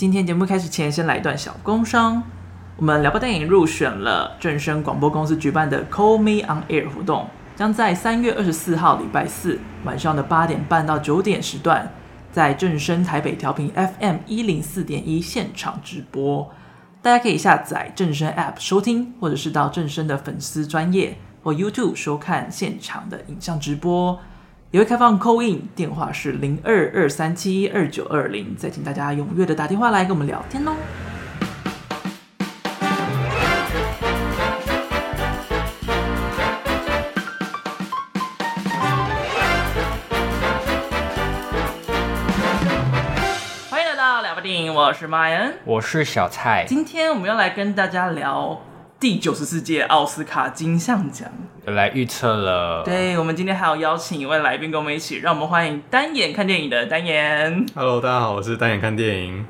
今天节目开始前，先来一段小工商。我们聊吧电影入选了正声广播公司举办的 Call Me On Air 活动，将在3月24号礼拜四晚上的8点半到9点时段，在正声台北调频 FM 104.1现场直播。大家可以下载正声 App 收听，或者是到正声的粉丝专页或 YouTube 收看现场的影像直播。也会开放 call in， 电话是0223712920，再请大家踊跃的打电话来跟我们聊天哦。欢迎来到聊吧电影，我是 Ryan， 我是小蔡。 今天我们要来跟大家聊第94届奥斯卡金像奖， 来预测了。 对，我们今天还有邀请一位来宾跟我们一起，让我们欢迎单眼看电影的单眼。 Hello， 大家好，我是单眼看电影。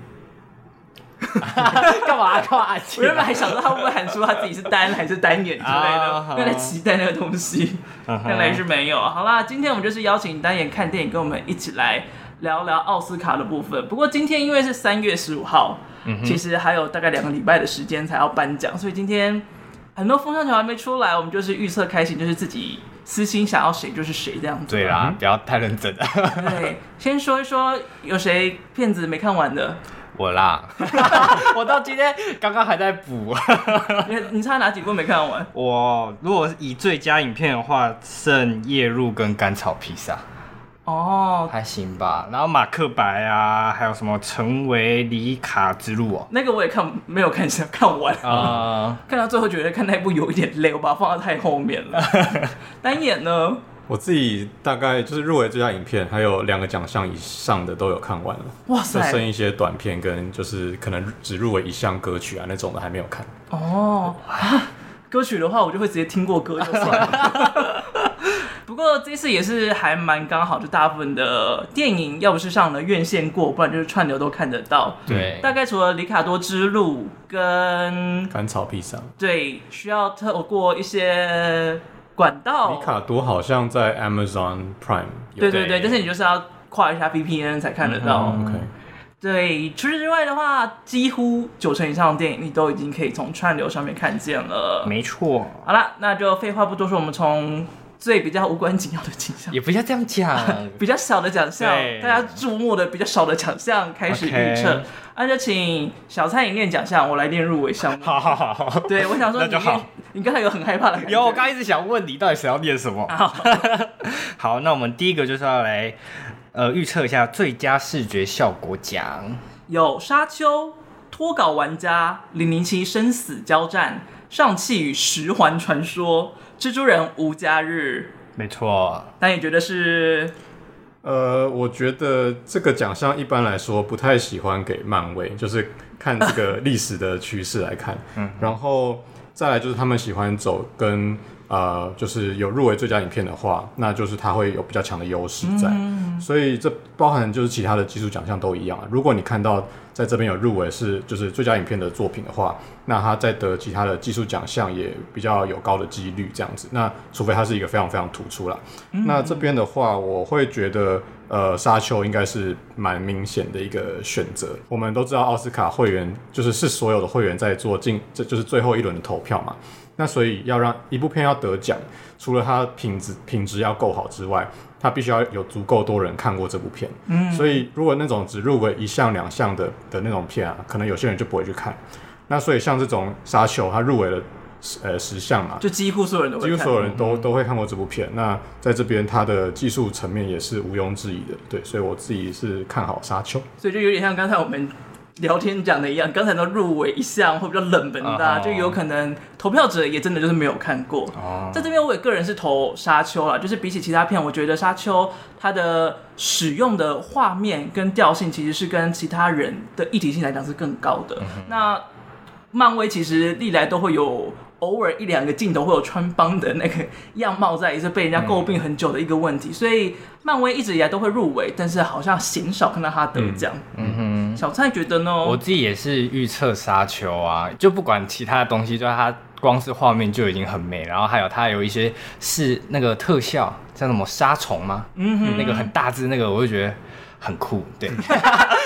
干嘛？ 我原本还想说他会不会喊出他自己是单还是单眼之类的，因为在期待那个东西，看来是没有。好啦，今天我们就是邀请单眼看电影，跟我们一起来聊聊奥斯卡的部分。不过今天因为是3月15号，其实还有大概2个礼拜的时间才要颁奖，所以今天很多风向球还没出来，我们就是预测开心，就是自己私心想要谁就是谁这样子。 对啦，不要太认真。 对，先说一说有谁片子没看完的。 我啦，我到今天刚刚还在补。 你差哪几部没看完？ 我如果以最佳影片的话，剩《夜入》跟《甘草披萨》。 哦， 还行吧。然后马克白啊，还有什么成为里卡之路哦， 那个我也没有看完看到最后觉得看那部有一点累，我把它放到太后面了。单眼呢？ 我自己大概就是入围最佳影片，还有2个奖项以上的都有看完了。 哇塞！ 就剩一些短片跟就是可能只入围1项歌曲啊那种的还没有看。 哦，歌曲的话我就会直接听过歌就算了。不过这次也是还蛮刚好，就大部分的电影要不是上了院线过，不然就是串流都看得到。 对， 大概除了《里卡多之路》跟甘草披萨， 对，需要透过一些管道。 里卡多好像在 Amazon Prime 有。 对，但是你就是要跨一下 VPN 才看得到。 OK。 对，除此之外的话，几乎90%以上的电影你都已经可以从串流上面看见了。 没错。 好啦，那就废话不多说，我们从最比较无关紧要的奖项， 也不要这样讲， 比较小的奖项，大家注目的比较少的奖项开始预测。那就請小蔡你念奖项，我来念入围项目。 好。 对，我想说你刚才有很害怕的感觉。 有，我刚一直想问你到底谁要念什么。好，那我们第一个就是要来预测一下最佳视觉效果奖，有沙丘、脱稿玩家、007生死交战、上汽与十环传说、蜘蛛人无家日。 没错。 但你觉得是？ 我觉得这个奖项一般来说不太喜欢给漫威，就是看这个历史的趋势来看。然后再来就是他们喜欢走跟就是有入围最佳影片的话，那就是它会有比较强的优势在。所以这包含就是其他的技术奖项都一样啊。如果你看到在这边有入围就是最佳影片的作品的话，那他在得其他的技术奖项也比较有高的几率这样子。那除非它是一个非常非常突出啦。那这边的话，我会觉得沙丘应该是蛮明显的一个选择。我们都知道奥斯卡会员就是所有的会员在做这就是最后一轮的投票嘛。那所以要让一部片要得奖，除了它品质要够好之外，它必须要有足够多人看过这部片。所以如果那种只入围1项2项的那种片啊，可能有些人就不会去看。那所以像这种沙丘，它入围了10项嘛， 就几乎所有人都会看， 几乎所有人都会看过这部片。那在这边它的技术层面也是毋庸置疑的，对，所以我自己是看好沙丘。 所以就有点像刚才我们聊天讲的一样，刚才都入围1项或比较冷门的就有可能投票者也真的就是没有看过。在这边我也个人是投沙丘啦，就是比起其他片，我觉得沙丘它的使用的画面跟调性其实是跟其他人的议题性来讲是更高的。那漫威其实历来都会有偶尔1、2个镜头会有穿帮的那个样貌在，也是被人家诟病很久的一个问题。所以漫威一直以来都会入围，但是好像鲜少看到他得奖。小蔡觉得呢？我自己也是预测沙丘啊，就不管其他的东西，就它光是画面就已经很美，然后还有它有一些是那个特效，像什么杀虫吗？那个很大只那个，我就觉得很酷，对。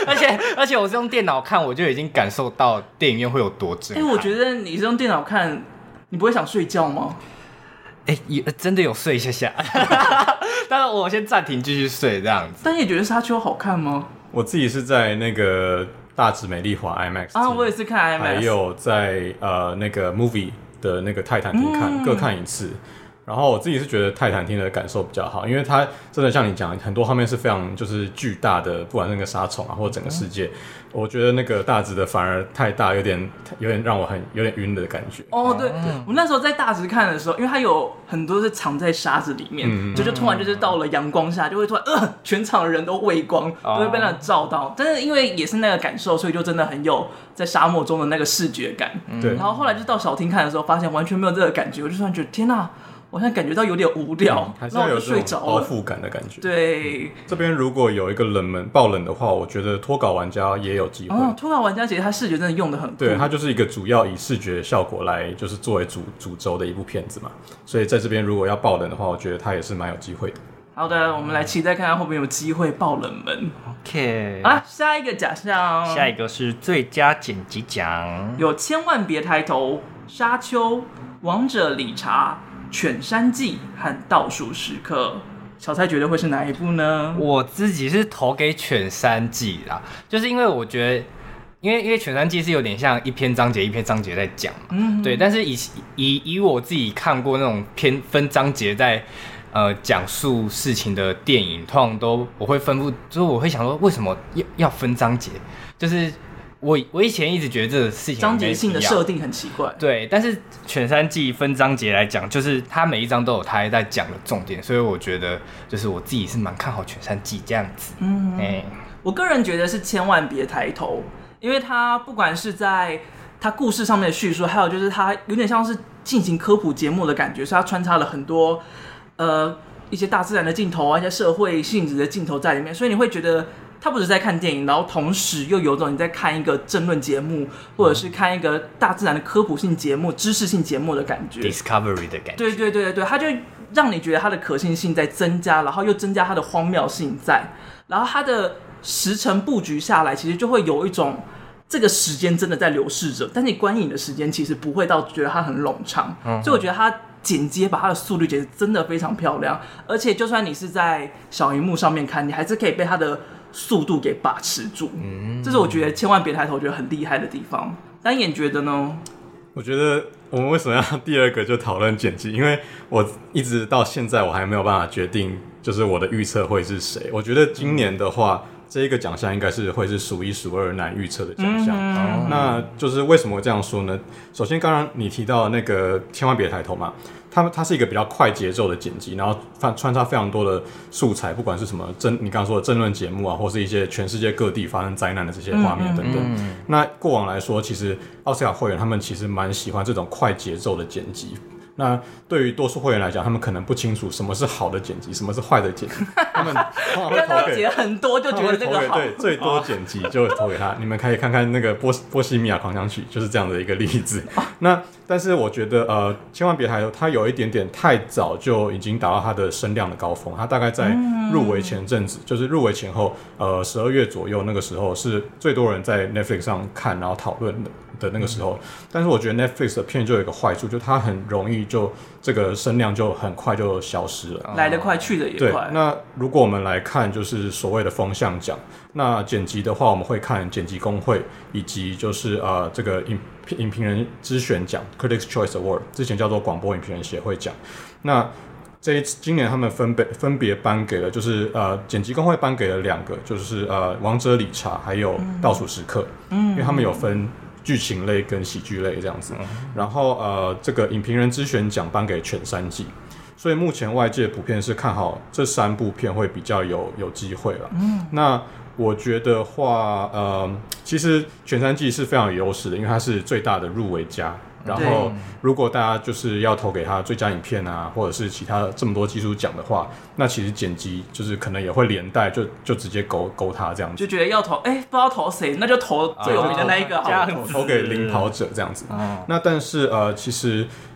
而且我是用电脑看，我就已经感受到电影院会有多震撼。 我觉得你是用电脑看，你不会想睡觉吗？ 真的有睡一下，但是我先暂停继续睡这样子。 但你也觉得沙丘好看吗？ 我自己是在那个大直美丽华 IMAX 啊，我也是看 IMAX， 还有在那个 Movie 的那个泰坦厅看，各看一次。然后我自己是觉得泰坦厅的感受比较好，因为它真的像你讲，很多画面是非常就是巨大的，不管那个沙虫啊，或者整个世界，我觉得那个大直的反而太大，有点让我有点晕的感觉。 对，我那时候在大直看的时候，因为它有很多是藏在沙子里面，就突然就是到了阳光下，就会突然全场的人都畏光，都会被那照到。但是因为也是那个感受，所以就真的很有在沙漠中的那个视觉感。 对， 然后后来就到小厅看的时候，发现完全没有这个感觉，我就突然觉得天哪！我现在感觉到有点无聊， 还是要有这种包覆感的感觉。 对， 这边如果有一个爆冷的话，我觉得脱稿玩家也有机会。 脱稿玩家其实他视觉真的用得很酷， 对，他就是一个主要以视觉效果来就是作为主轴的一部片子嘛，所以在这边如果要爆冷的话，我觉得他也是蛮有机会的。 好的，我们来期待看看会不会有机会爆冷门。 OK， 好啦，下一个奖项， 下一个是最佳剪辑奖， 有千万别抬头、沙丘、王者理查、犬山记和倒数时刻。小蔡觉得会是哪一部呢？ 我自己是投给犬山记啦，就是因为我觉得，因为犬山记是有点像一篇章节一篇章节在讲嘛，对。但是以我自己看过那种分章节在讲述事情的电影，通常都我会分不，就是我会想说为什么要分章节，就是我以前一直觉得这个事情章节性的设定很奇怪， 对。但是犬山记分章节来讲，就是它每一章都有它在讲的重点，所以我觉得就是我自己是蛮看好犬山记这样子。 我个人觉得是千万别抬头，因为它不管是在它故事上面的叙述，还有就是它有点像是进行科普节目的感觉，所以它穿插了很多一些大自然的镜头啊，一些社会性质的镜头在里面，所以你会觉得它不只是在看电影，然后同时又有种你在看一个政论节目，或者是看一个大自然的科普性节目、知识性节目的感觉 ，Discovery 的感觉。 对，它就让你觉得它的可信性在增加，然后又增加它的荒谬性在，然后它的时程布局下来，其实就会有一种这个时间真的在流逝着，但是你观影的时间其实不会到觉得它很冗长，所以我觉得它剪接把它的速率剪得真的非常漂亮，而且就算你是在小荧幕上面看，你还是可以被它的速度给把持住，这是我觉得千万别抬头觉得很厉害的地方。单眼觉得呢？ 我觉得我们为什么要第二个就讨论剪辑？因为我一直到现在我还没有办法决定，就是我的预测会是谁。我觉得今年的话，这一个奖项应该是会是数一数二难预测的奖项。那就是为什么这样说呢？首先，刚刚你提到那个千万别抬头嘛。它是一个比较快节奏的剪辑，然后穿插非常多的素材，不管是什么你刚刚说的政论节目啊，或是一些全世界各地发生灾难的这些画面等等。那过往来说，其实奥斯卡会员他们其实蛮喜欢这种快节奏的剪辑。那对于多数会员来讲，他们可能不清楚什么是好的剪辑，什么是坏的剪辑。他们通常会投给很多，就觉得这个好。 对，最多剪辑就投给他。你们可以看看那个波西米亚狂想曲，就是这样的一个例子。那但是我觉得千万别抬头，它有一点点太早就已经达到它的声量的高峰。它大概在入围前阵子，就是入围前后，12月左右那个时候是最多人在 Netflix 上看然后讨论的那个时候。但是我觉得 Netflix 的片就有一个坏处，就它很容易就这个声量就很快就消失了， 来得快去得也快。 对，那如果我们来看就是所谓的风向奖，那剪辑的话，我们会看剪辑工会以及就是这个影评人之选奖 Critics Choice Award， 之前叫做广播影评人协会奖。那今年他们分别颁给了，就是剪辑工会颁给了2个，就是王者理查还有倒数时刻，因为他们有分剧情类跟喜剧类这样子。然后这个影评人之选奖颁给犬山记，所以目前外界普遍是看好这3部片会比较有机会了。那我觉得话，其实犬山记是非常有优势的，因为它是最大的入围家。然后，如果大家就是要投给他最佳影片啊，或者是其他这么多技术奖的话，那其实剪辑就是可能也会连带就直接勾他这样子， 就觉得要投，不知道投谁，那就投最有名的那一个好了， 投给领跑者这样子。那但是其实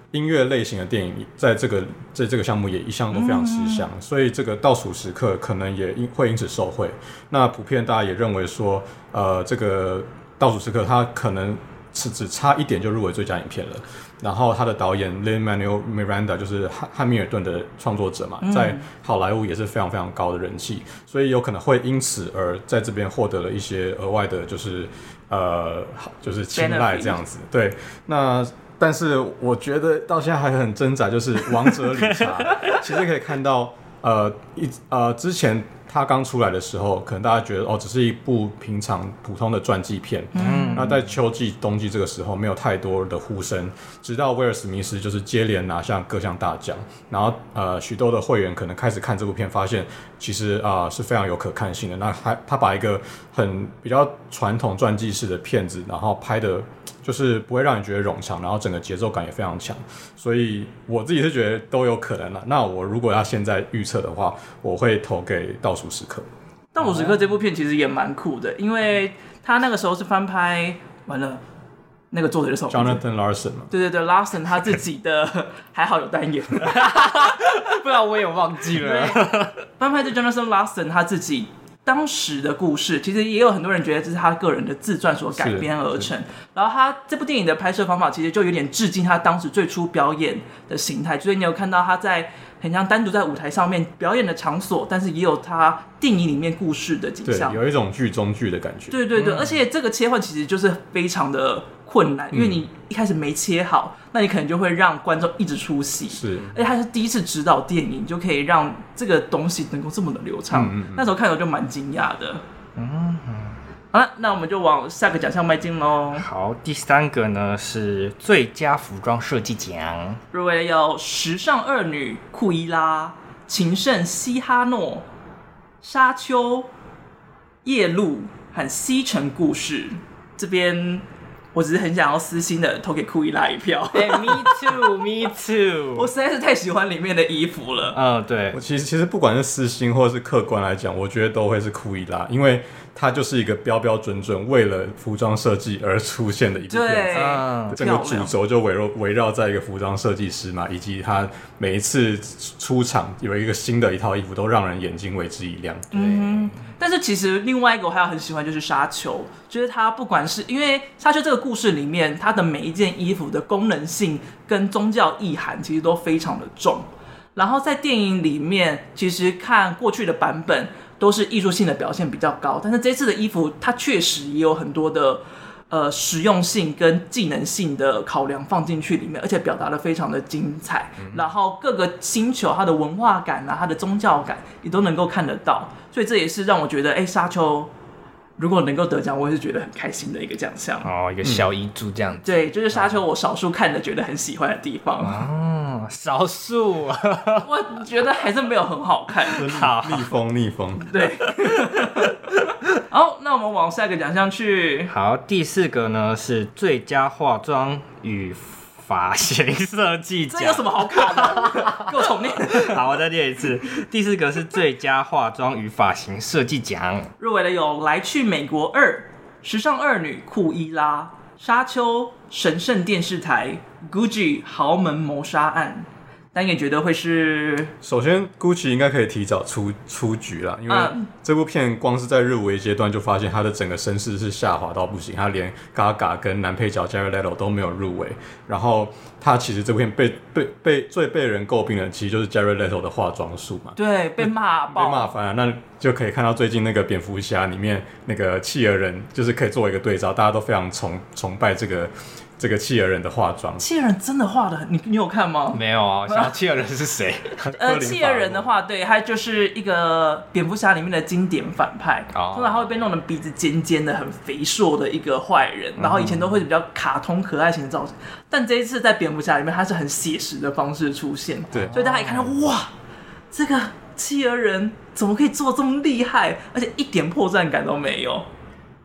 音乐类型的电影在这个项目也一向都非常吃香，所以这个倒数时刻可能也会因此受惠。那普遍大家也认为说，这个倒数时刻它可能只差一点就入围最佳影片了。然后他的导演 Lin-Manuel Miranda 就是汉密尔顿的创作者嘛，在好莱坞也是非常非常高的人气，所以有可能会因此而在这边获得了一些额外的就是青睐这样子。对，那但是我觉得到现在还很挣扎，就是王者理查其实可以看到之前他刚出来的时候，可能大家觉得只是一部平常普通的传记片，那在秋季冬季这个时候没有太多的呼声，直到威尔史密斯就是接连拿下各项大奖，然后许多的会员可能开始看这部片，发现其实是非常有可看性的。那他把一个比较传统传记式的片子，然后拍的就是不会让你觉得冗长，然后整个节奏感也非常强，所以我自己是觉得都有可能啦。那我如果要现在预测的话，我会投给倒数时刻。 倒数时刻这部片其实也蛮酷的，因为他那个时候是翻拍完了那个作者是什么 Jonathan Larson 嘛？ 对 Larson 他自己的还好有单眼， 不然我也忘记了。 翻拍的 Jonathan Larson 他自己当时的故事，其实也有很多人觉得这是他个人的自传所改编而成。然后他这部电影的拍摄方法其实就有点致敬他当时最初表演的形态，所以你有看到他在很像单独在舞台上面表演的场所，但是也有他电影里面故事的景象， 对，有一种剧中剧的感觉。 对，而且这个切换其实就是非常的困难，因为你一开始没切好，那你可能就会让观众一直出戏。 是， 而且他是第一次指导电影，就可以让这个东西能够这么的流畅。那时候看到就蛮惊讶的。好了，那我们就往下个奖项迈进喽。 好，第3个呢是最佳服装设计奖， 入围有时尚恶女库伊拉、情圣西哈诺、沙丘、夜路和西城故事。这边我只是很想要私心的投给库伊拉一票。 me too，me too。 我实在是太喜欢里面的衣服了。 对。 其实不管是私心或是客观来讲，我觉得都会是库伊拉，因为它就是一个标标准准为了服装设计而出现的一部片子。整个主轴就围绕在一个服装设计师嘛，以及他每一次出场有一个新的一套衣服，都让人眼睛为之一亮。 但是其实另外一个我还很喜欢就是沙丘，就是它不管是因为沙丘这个故事里面，它的每一件衣服的功能性跟宗教意涵其实都非常的重。然后在电影里面，其实看过去的版本都是艺术性的表现比较高，但是这次的衣服它确实也有很多的实用性跟技能性的考量放进去里面，而且表达的非常的精彩。然后各个星球它的文化感啊，它的宗教感也都能够看得到，所以这也是让我觉得沙丘如果能够得奖，我也是觉得很开心的一个奖项。 一个小遗珠这样子。 对，就是沙丘我少数看的觉得很喜欢的地方。 少数。 我觉得还是没有很好看。 逆风。 对。好，那我们往下一个奖项去。 好，第4个呢是最佳化妆与发型设计奖。 这有什么好卡的？给我重念。 好，我再念一次。第4个是最佳化妆与发型设计奖， 入围的有《来去美国2》、时尚恶女库伊拉、沙丘、神圣电视台、Gucci 豪门谋杀案。但也觉得会是， 首先 Gucci 应该可以提早出局啦，因为这部片光是在入围阶段就发现他的整个声势是下滑到不行，他连 Gaga 跟男配角 Jared Leto 都没有入围。然后他其实这部片最被人诟病的其实就是 Jared Leto 的化妆术嘛，对， 被骂翻了。那就可以看到最近那个蝙蝠侠里面那个企鹅人，就是可以作为一个对照，大家都非常崇拜这个企鹅人的化妆。 企鹅人真的画的很，你有看吗？ 没有啊，想要企鹅人是谁？ 企鹅人的话，对，他就是一个蝙蝠侠里面的经典反派，通常他会被弄成鼻子尖尖的、很肥硕的一个坏人，然后以前都会比较卡通可爱型的造型，但这一次在蝙蝠侠里面，他是很写实的方式出现，对，所以大家一看到哇，这个企鹅人怎么可以做这么厉害，而且一点破绽感都没有。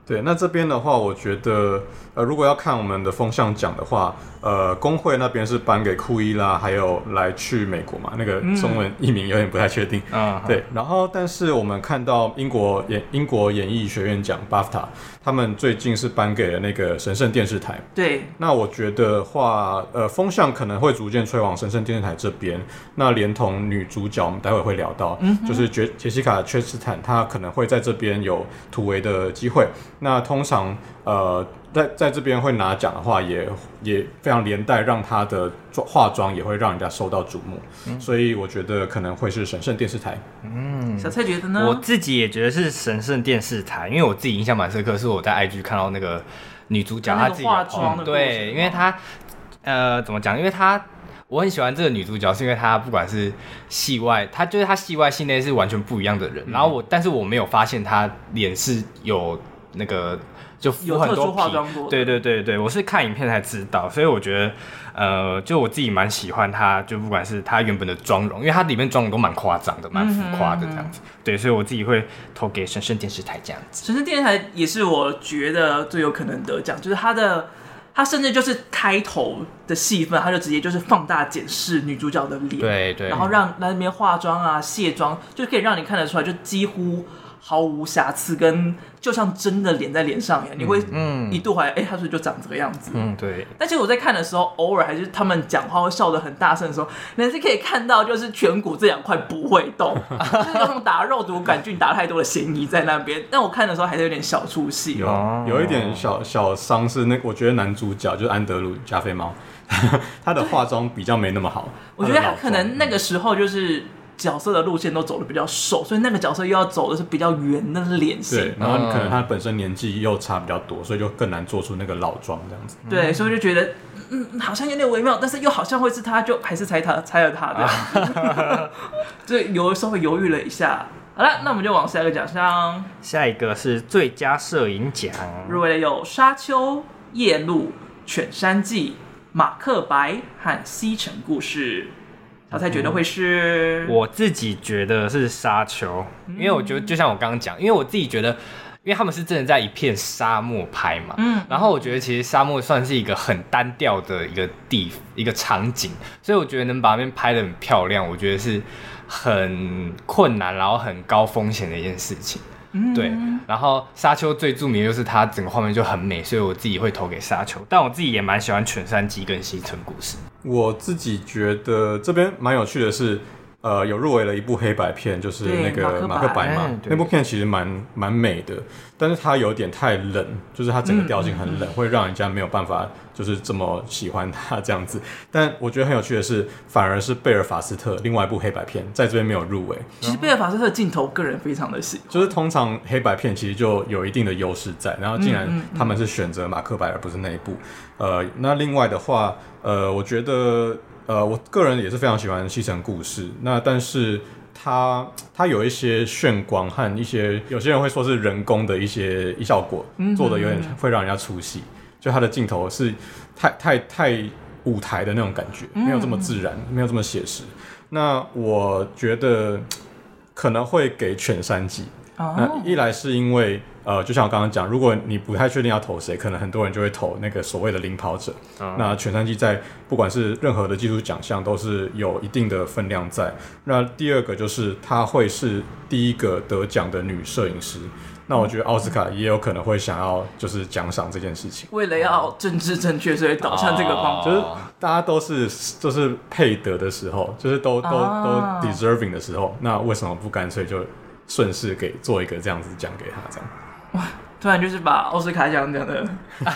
对，那这边的话，我觉得，如果要看我们的风向奖的话，工会那边是颁给库伊拉，还有来去美国嘛，那个中文译名有点不太确定。对，然后但是我们看到英国演艺学院奖 BAFTA， 他们最近是颁给了那个神圣电视台。 对， 那我觉得话，风向可能会逐渐吹往神圣电视台这边。那连同女主角，我们待会会聊到，就是杰西卡·切斯坦，她可能会在这边有突围的机会。那通常在这边会拿奖的话也非常连带让她的化妆也会让人家受到瞩目，所以我觉得可能会是神圣电视台。 小蔡觉得呢？ 我自己也觉得是神圣电视台，因为我自己印象蛮深刻，是我在 IG 看到那个女主角她自己化妆的对，因为她怎么讲？因为我很喜欢这个女主角，是因为她不管是戏外，她戏外戏内是完全不一样的人。然后但是我没有发现她脸是有那个就敷很多皮，对，我是看影片才知道，所以我觉得就我自己蛮喜欢她，就不管是她原本的妆容，因为她里面妆容都蛮夸张的，蛮浮夸的这样子。对，所以我自己会投给神圣电视台这样子。 神圣电视台也是我觉得最有可能得奖，就是他甚至就是开头的戏份，他就直接就是放大检视女主角的脸，对，然后让那边化妆啊、卸妆，就可以让你看得出来，就几乎毫无瑕疵，跟就像真的脸在脸上一样，你会一度怀疑，他是不是就长这个样子？ 对。 但其实我在看的时候，偶尔还是他们讲话会笑得很大声的时候，你还是可以看到，就是颧骨这两块不会动，就是有种打肉毒杆菌打太多的嫌疑在那边。但我看的时候还是有点小出戏， 有一点小伤是我觉得男主角就是安德鲁加菲猫，他的化妆比较没那么好。 我觉得他可能那个时候就是角色的路线都走的比较瘦，所以那个角色又要走的是比较圆的脸型。 对，然后可能他本身年纪又差比较多，所以就更难做出那个老妆这样子。 对，所以就觉得好像有点微妙，但是又好像会是他，就还是猜了他的。所以有的时候会犹豫了一下。好了，那我们就往下一个奖项。 下一个是最佳摄影奖， 入围的有《沙丘》、《夜路》、《犬山记》、《马克白》和《西城故事》。小蔡觉得会是？ 我自己觉得是沙丘，因为我觉得就像我刚刚讲，因为我自己觉得，因为他们是真的在一片沙漠拍嘛，然后我觉得其实沙漠算是一个很单调的一个场景，所以我觉得能把那边拍得很漂亮，我觉得是很困难，然后很高风险的一件事情。对，然后沙丘最著名的就是它整个画面就很美，所以我自己会投给沙丘。但我自己也蛮喜欢犬山记跟西城故事。 我自己觉得这边蛮有趣的是，有入围了一部黑白片，就是那个马克白嘛。那部片其实蛮美的，但是它有点太冷，就是它整个调性很冷，会让人家没有办法就是这么喜欢它这样子。但我觉得很有趣的是，反而是贝尔法斯特另外一部黑白片在这边没有入围。 其实贝尔法斯特的镜头个人非常的喜欢， 就是通常黑白片其实就有一定的优势在，然后竟然他们是选择马克白而不是那一部。那另外的话，我觉得我个人也是非常喜欢西城故事。那但是它有一些炫光和有些人会说是人工的一些效果做的有点会让人家出戏，就它的镜头是太舞台的那种感觉，没有这么自然，没有这么写实。那我觉得可能会给犬山记。那一来是因为就像我刚刚讲，如果你不太确定要投谁，可能很多人就会投那个所谓的领跑者。那犬山记在不管是任何的技术奖项都是有一定的分量在。那第二个就是她会是第一个得奖的女摄影师。那我觉得奥斯卡也有可能会想要就是奖赏这件事情， 为了要政治正确，所以导向这个方向， 就是大家都是就是配得的时候，就是都 deserving 的时候，那为什么不干脆就顺势做一个这样子奖给他这样？ 哇，突然就是把奥斯卡奖讲的。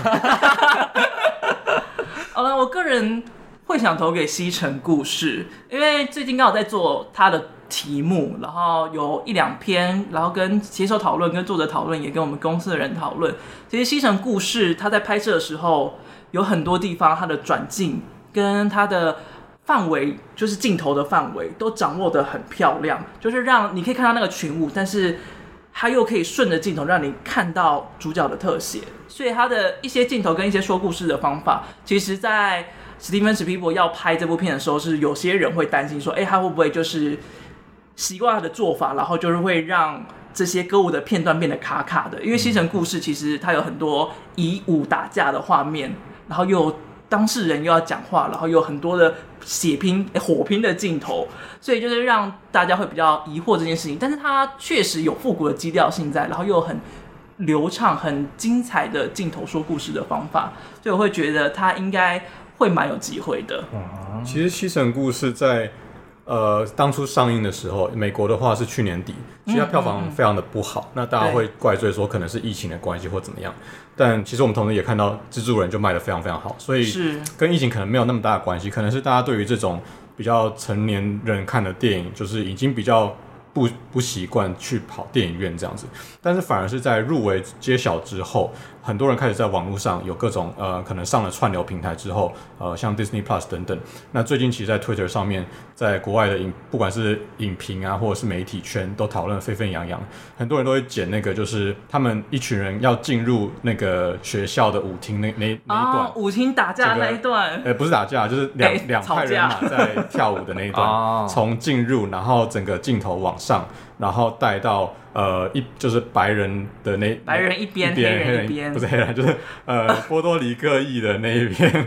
好了，我个人会想投给西城故事，因为最近刚好在做他的题目，然后有一两篇，然后跟写手讨论、跟作者讨论，也跟我们公司的人讨论。其实西城故事他在拍摄的时候，有很多地方他的转镜跟他的范围，就是镜头的范围都掌握得很漂亮，就是让你可以看到那个群舞，但是他又可以顺着镜头让你看到主角的特写。所以他的一些镜头跟一些说故事的方法，其实在史蒂芬史皮伯要拍这部片的时候，是有些人会担心说，他会不会就是习惯他的做法，然后就是会让这些歌舞的片段变得卡卡的，因为西城故事其实它有很多以武打架的画面，然后又有当事人又要讲话，然后有很多的火拼的镜头，所以就是让大家会比较疑惑这件事情。但是它确实有复古的基调性在，然后又有很流畅、很精彩的镜头说故事的方法，所以我会觉得它应该会蛮有机会的。 其实西城故事在当初上映的时候，美国的话是去年底，其实它票房非常的不好，那大家会怪罪说可能是疫情的关系或怎么样，但其实我们同时也看到蜘蛛人就卖得非常非常好，所以跟疫情可能没有那么大的关系，可能是大家对于这种比较成年人看的电影，就是已经比较不习惯去跑电影院这样子，但是反而是在入围揭晓之后，很多人开始在网络上有各种可能上了串流平台之后，像 Disney Plus 等等。那最近其实，在 Twitter 上面，在国外的不管是影评啊，或者是媒体圈，都讨论得沸沸扬扬。很多人都会剪那个，就是他们一群人要进入那个学校的舞厅那一段， 舞厅打架那一段， 不是打架，就是两派人马在跳舞的那一段，从进入，然后整个镜头往上，然后带到就是白人的白人一边，黑人一边， 不是黑人，就是波多黎各裔的那一边。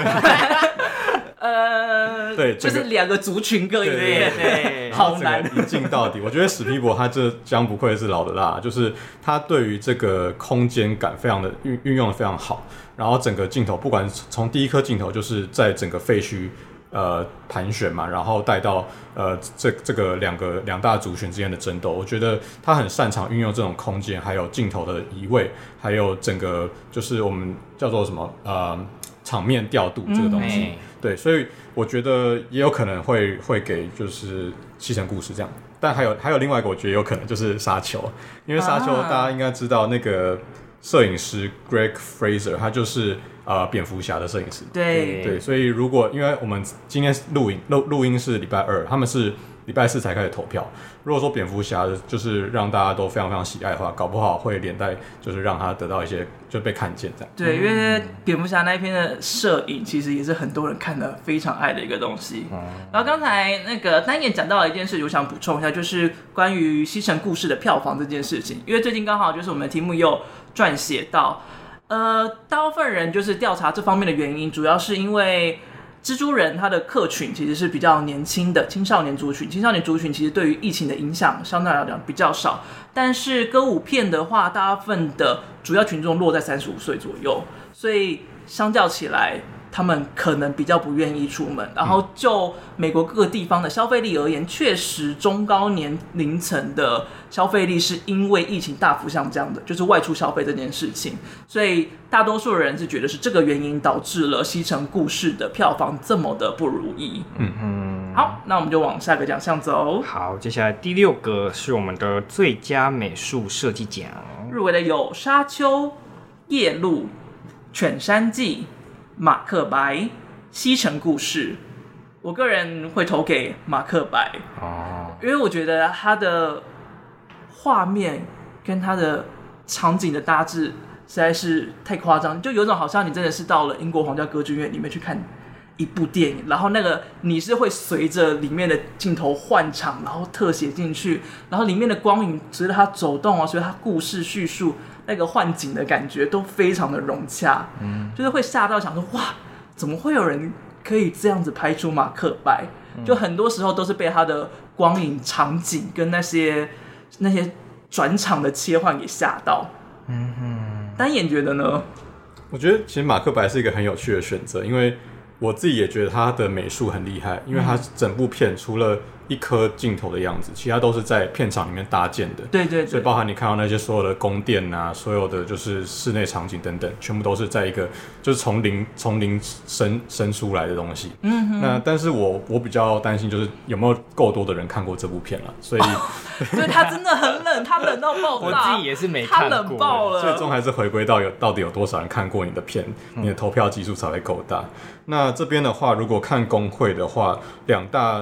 对， 就是两个族群各一边，对，好难一镜到底。我觉得史皮博他这将不愧是老的辣，就是他对于这个空间感非常的运用的非常好，然后整个镜头不管从第一颗镜头就是在整个废墟盘旋嘛，然后带到这个两大族群之间的争斗，我觉得他很擅长运用这种空间，还有镜头的移位，还有整个就是我们叫做什么场面调度这个东西。对，所以我觉得也有可能会给就是西城故事这样，但还有另外一个我觉得有可能就是沙丘，因为沙丘大家应该知道那个摄影师 Greg Fraser 他就是蝙蝠侠的摄影师，对，所以如果因为我们今天录音是礼拜二，他们是礼拜四才开始投票。如果说蝙蝠侠就是让大家都非常非常喜爱的话，搞不好会连带就是让他得到一些就被看见这样。 对，因为蝙蝠侠那一篇的摄影其实也是很多人看的非常爱的一个东西。然后刚才那个丹燕讲到了一件事，我想补充一下，就是关于西城故事的票房这件事情，因为最近刚好就是我们的题目又撰写到。大部分人就是调查这方面的原因，主要是因为蜘蛛人他的客群其实是比较年轻的青少年族群，青少年族群其实对于疫情的影响相对来讲比较少，但是歌舞片的话，大部分的主要群众落在35岁左右，所以相较起来，他们可能比较不愿意出门。然后就美国各个地方的消费力而言，确实中高年龄层的消费力是因为疫情大幅下降的，就是外出消费这件事情，所以大多数人是觉得是这个原因导致了西城故事的票房这么的不如意。好，那我们就往下个奖项走。 好，接下来第6个是我们的最佳美术设计奖， 入围的有沙丘、夜路、犬山记、马克白、西城故事。我个人会投给马克白，因为我觉得他的画面跟他的场景的搭置实在是太夸张，就有种好像你真的是到了英国皇家歌剧院里面去看一部电影，然后那个你是会随着里面的镜头换场，然后特写进去，然后里面的光影随着它走动啊，随着它故事叙述那个换景的感觉都非常的融洽，就是会吓到想说哇，怎么会有人可以这样子拍出马克白？就很多时候都是被他的光影、场景跟那些转场的切换给吓到。单眼觉得呢？ 我觉得其实马克白是一个很有趣的选择，因为我自己也觉得他的美术很厉害，因为他整部片除了一颗镜头的样子，其他都是在片场里面搭建的。 对， 所以包含你看到那些所有的宫殿啊，所有的就是室内场景等等，全部都是在一个就是从零生出来的东西。那但是我比较担心就是有没有够多的人看过这部片了，所以对他真的很冷，他冷到爆炸。 我自己也是没看过， 他冷爆了。 最终还是回归到底有多少人看过你的片，你的投票基数才会够大。那这边的话，如果看工会的话，两大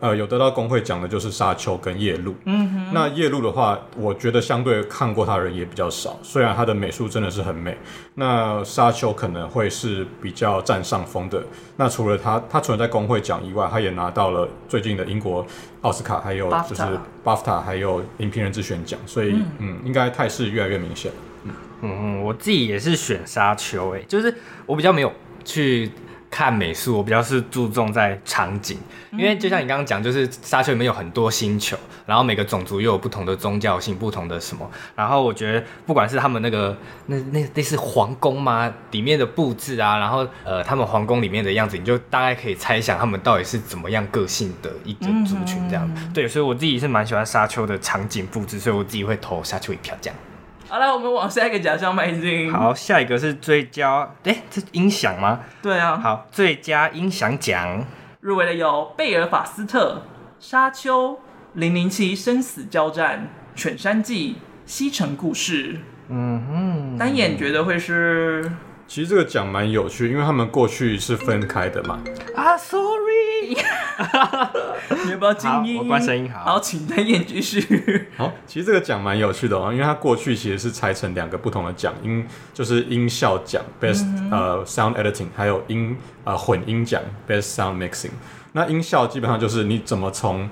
有得到工会奖的就是沙丘跟夜路。那夜路的话，我觉得相对看过他的人也比较少，虽然他的美术真的是很美。那沙丘可能会是比较占上风的。那除了他除了在工会奖以外，他也拿到了最近的英国奥斯卡，还有就是 BAFTA 还有影评人之选奖，所以应该态势越来越明显了。 我自己也是选沙丘，就是我比较没有去看美术，我比较是注重在场景，因为就像你刚刚讲，就是沙丘里面有很多星球，然后每个种族又有不同的宗教性，不同的什么，然后我觉得不管是他们那个那类似皇宫吗里面的布置啊，然后他们皇宫里面的样子，你就大概可以猜想他们到底是怎么样个性的一个族群这样。对，所以我自己是蛮喜欢沙丘的场景布置，所以我自己会投沙丘一票这样。 好了，我们往下一个奖项迈进。 好，下一个是最佳，这音响吗？ 对啊。 好，最佳音响奖入围的有贝尔法斯特、沙丘、007生死交战、犬山记、西城故事。单眼觉得会是？ 其实这个奖蛮有趣，因为他们过去是分开的嘛。 Sorry 你要不要静音？ 好，我关声音。 好，请单眼继续。 好，其实这个奖蛮有趣的因为它过去其实是拆成2个不同的奖，就是音效奖 Best Sound Editing， 还有混音奖 Best Sound Mixing。那音效基本上就是你怎么从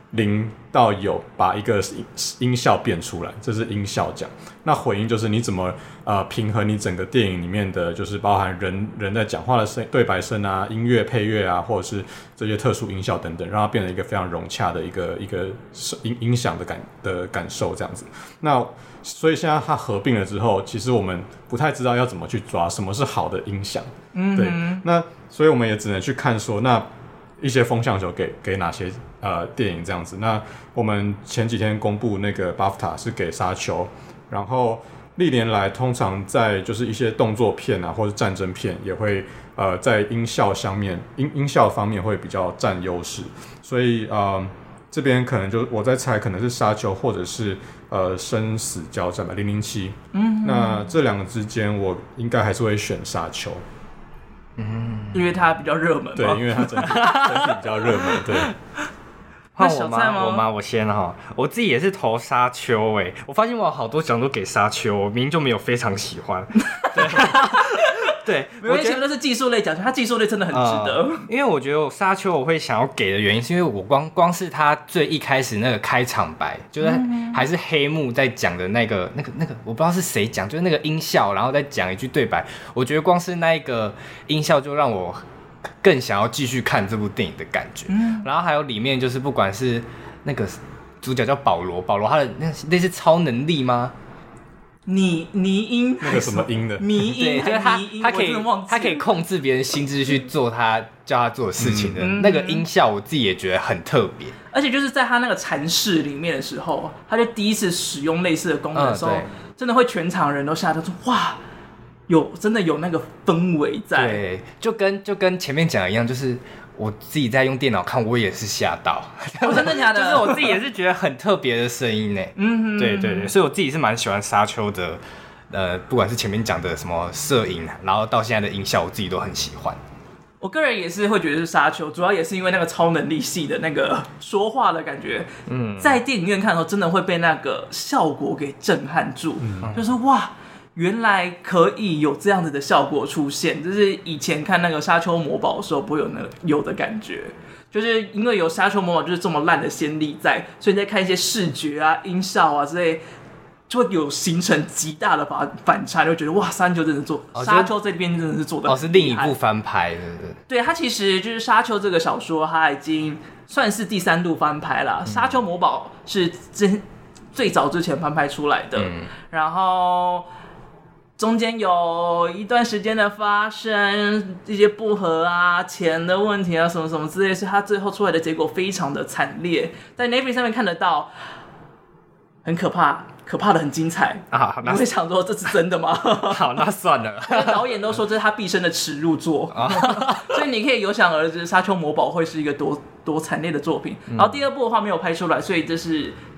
0到有把一个音效变出来，这是音效奖。那混音就是你怎么平衡你整个电影里面的，就是包含人在讲话的声、对白声啊、音乐配乐啊，或者是这些特殊音效等等，让它变成一个非常融洽的一个音响的感受这样子。那所以现在它合并了之后，其实我们不太知道要怎么去抓什么是好的音响。对，那所以我们也只能去看说那一些风向球给哪些电影这样子。那我们前几天公布那个 BAFTA 是给沙丘，然后历年来通常在就是一些动作片啊或者战争片也会在音效方面会比较占优势，所以这边可能就我在猜可能是沙丘或者是生死交战吧007。那这2个之间我应该还是会选沙丘。 因为它比较热门。 对，因为它整体比较热门。对。 换我吗？我先哈，我自己也是投沙丘我发现我好多奖都给沙丘，我明明就没有非常喜欢。对， 没关系，都是技术类奖项，它技术类真的很值得。 因为我觉得沙丘我会想要给的原因，是因为我光是他最一开始那个开场白，就是还是黑幕在讲的那个，我不知道是谁讲，就是那个音效，然后再讲一句对白，我觉得光是那一个音效就让我更想要继续看这部电影的感觉。然后还有里面就是不管是那个主角叫保罗他的那类似超能力吗？拟音那个什么音的迷音， 就是他可以控制别人心智去做他叫他做的事情的那个音效，我自己也觉得很特别。 而且就是在他那个禅室里面的时候，他就第一次使用类似的功能的时候，真的会全场人都吓到说哇，真的有那个氛围在。 对，就跟前面讲的一样，就是我自己在用电脑看，我也是吓到。 真的假的？ 就是我自己也是觉得很特别的声音呢。 对，所以我自己是蛮喜欢沙丘的。不管是前面讲的什么摄影，然后到现在的音效，我自己都很喜欢。 我个人也是会觉得是沙丘，主要也是因为那个超能力系的那个说话的感觉。在电影院看的时候，真的会被那个效果给震撼住。就是哇，原来可以有这样子的效果出现，就是以前看那个沙丘魔堡的时候不会有的感觉，就是因为有沙丘魔堡就是这么烂的先例在，所以你在看一些视觉啊、音效啊之类，就会有形成极大的反差，就会觉得哇，沙丘真的沙丘这边真的是做的是另一部翻拍， 对，它其实就是沙丘这个小说，它已经算是第3度翻拍了。沙丘魔堡是最早之前翻拍出来的，然后中间有一段时间的发生一些不和啊、钱的问题啊什么什么之类，是他最后出来的结果非常的惨烈，在 Netflix 上面看得到，很可怕的很精彩啊！你会想说这是真的吗？ 好，那算了。 导演都说这是他毕生的耻辱作，所以你可以有想而知，《沙丘魔堡》会是一个多惨烈的作品。然后第2部的话没有拍出来，所以这是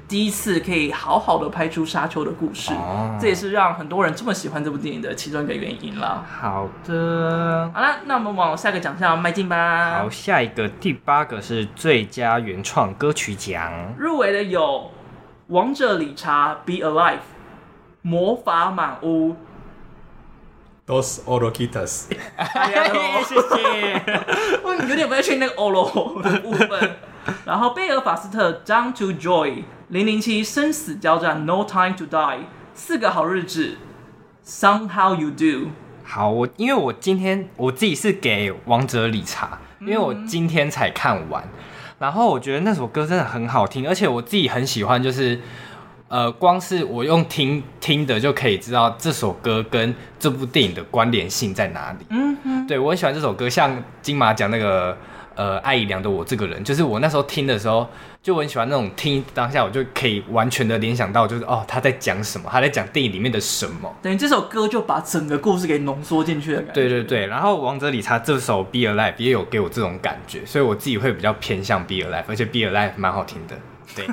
第一次可以好好的拍出沙丘的故事，这也是让很多人这么喜欢这部电影的其中一个原因啦。 好的， 好了，那我们往下个奖项迈进吧。 好，下一个第8个是最佳原创歌曲奖， 入围的有《王者理查》Be Alive》、《魔法满屋》、 Dos Oroquitas， 谢谢。我有点不太确定那个 Olo 的部分。然后贝尔法斯特 Down to Joy、007生死交战 No Time to Die、4个好日子 Somehow You Do。 好，因为我今天我自己是给王者理查，因为我今天才看完，然后我觉得那首歌真的很好听，而且我自己很喜欢，就是光是我用听的就可以知道这首歌跟这部电影的关联性在哪里。对，我很喜欢这首歌，像金马奖那个爱已凉的我这个人，就是我那时候听的时候，就我很喜欢那种听当下，我就可以完全的联想到，就是他在讲什么，他在讲电影里面的什么。 等于这首歌就把整个故事给浓缩进去的感觉。 对对对，然后王者理查这首 Be Alive 也有给我这种感觉，所以我自己会比较偏向 Be Alive， 而且 Be Alive 蛮好听的。对，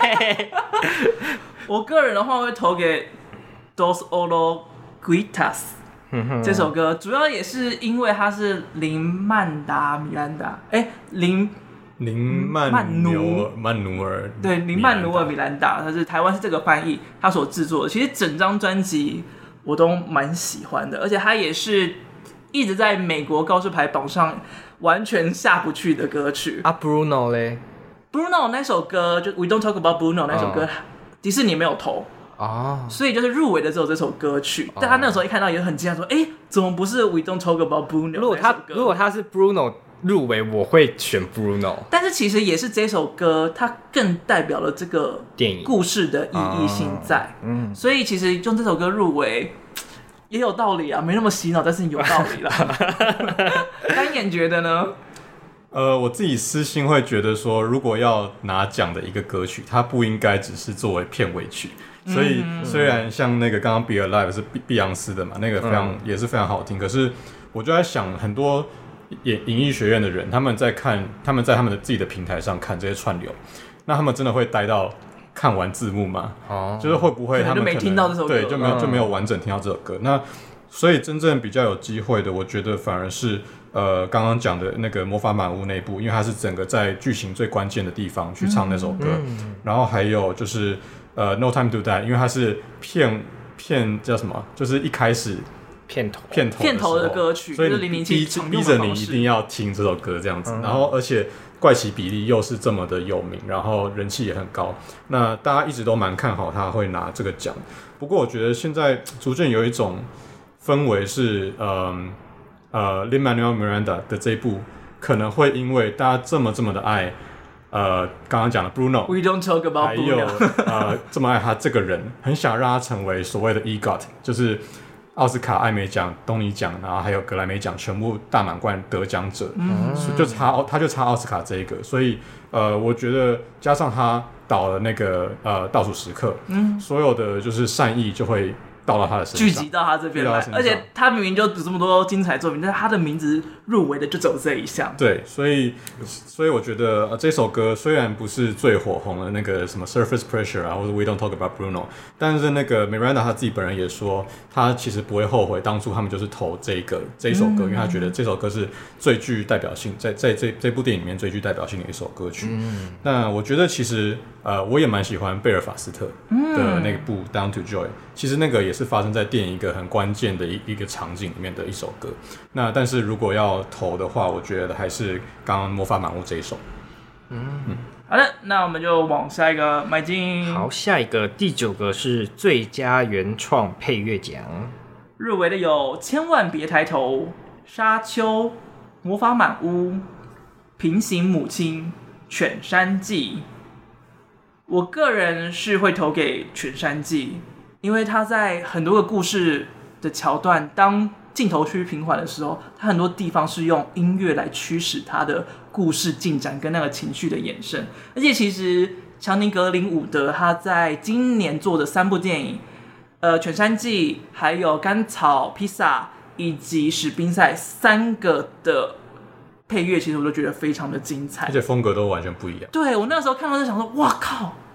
我个人的话会投给 Dos Oroquitas。这首歌主要也是因为它是林曼努尔，对，林曼努尔米兰达，它是台湾是这个翻译，他所制作的。其实整张专辑我都蛮喜欢的，而且它也是一直在美国告示牌榜上完全下不去的歌曲。 Bruno 嘞 ，Bruno 那首歌就 We Don't Talk About Bruno 那首歌，迪士尼没有投。所以就是入围的只有这首歌曲，但他那个时候一看到也很惊讶，说：“怎么不是 We Don't Talk About Bruno？” 如果他是 Bruno 入围，我会选 Bruno。 但是其实也是这首歌，它更代表了这个电影故事的意义性在。所以其实用这首歌入围也有道理啊，没那么洗脑，但是有道理啦。单眼觉得呢？ 我自己私心会觉得说，如果要拿奖的一个歌曲，它不应该只是作为片尾曲。所以虽然像那个刚刚 Be Alive 是碧昂斯的嘛，那个也是非常好听，可是我就在想，很多影艺学院的人，他们在他们的自己的平台上看这些串流，那他们真的会待到看完字幕吗？就是会不会他们可能就没听到这首歌， 对，就没有完整听到这首歌。那所以真正比较有机会的，我觉得反而是刚刚讲的那个魔法满屋那一部，因为它是整个在剧情最关键的地方去唱那首歌，然后还有就是No Time to Die， 因为它是片叫什么，就是一开始片头的歌曲，所以逼着你一定要听这首歌这样子，然后而且怪奇比利又是这么的有名，然后人气也很高，那大家一直都蛮看好他会拿这个奖。不过我觉得现在逐渐有一种氛围是Lin-Manuel Miranda 的这一部可能会因为大家这么的爱刚刚讲的 Bruno We Don't Talk About Bruno 还有这么爱他这个人，很想让他成为所谓的 EGOT， 就是奥斯卡、艾美奖、东尼奖，然后还有格莱美奖全部大满贯得奖者，他就差奥斯卡这一个，所以我觉得加上他导了那个倒数时刻，所有的就是善意就会到了他的身上， 聚集到他这边来，而且他明明就有这么多精彩作品，但是他的名字入围的就只有这一项。 对，所以我觉得这首歌虽然不是最火红的那个什么 Surface Pressure 啊，或者 We Don't Talk About Bruno， 但是那个 Miranda 他自己本人也说，他其实不会后悔当初他们就是投这首歌，因为他觉得这首歌是最具代表性，在这部电影里面最具代表性的一首歌曲。那我觉得其实我也蛮喜欢贝尔法斯特的那部 Down to Joy， 其实那个也是发生在电影一个很关键的一个场景里面的一首歌。那但是如果要投的话，我觉得还是刚刚魔法满屋这一首。 好的，那我们就往下一个迈进。 好，下一个第9个是最佳原创配乐奖， 入围的有千万别抬头、沙丘、魔法满屋、平行母亲、犬山记。我个人是会投给犬山记，因为他在很多个故事的桥段，当镜头趋于平缓的时候，他很多地方是用音乐来驱使他的故事进展跟那个情绪的衍生。而且其实强尼格林伍德他在今年做的3部电影，犬山记、还有甘草披萨以及史宾塞3个的配乐，其实我都觉得非常的精彩， 而且风格都完全不一样。 对，我那个时候看到就想说，哇靠，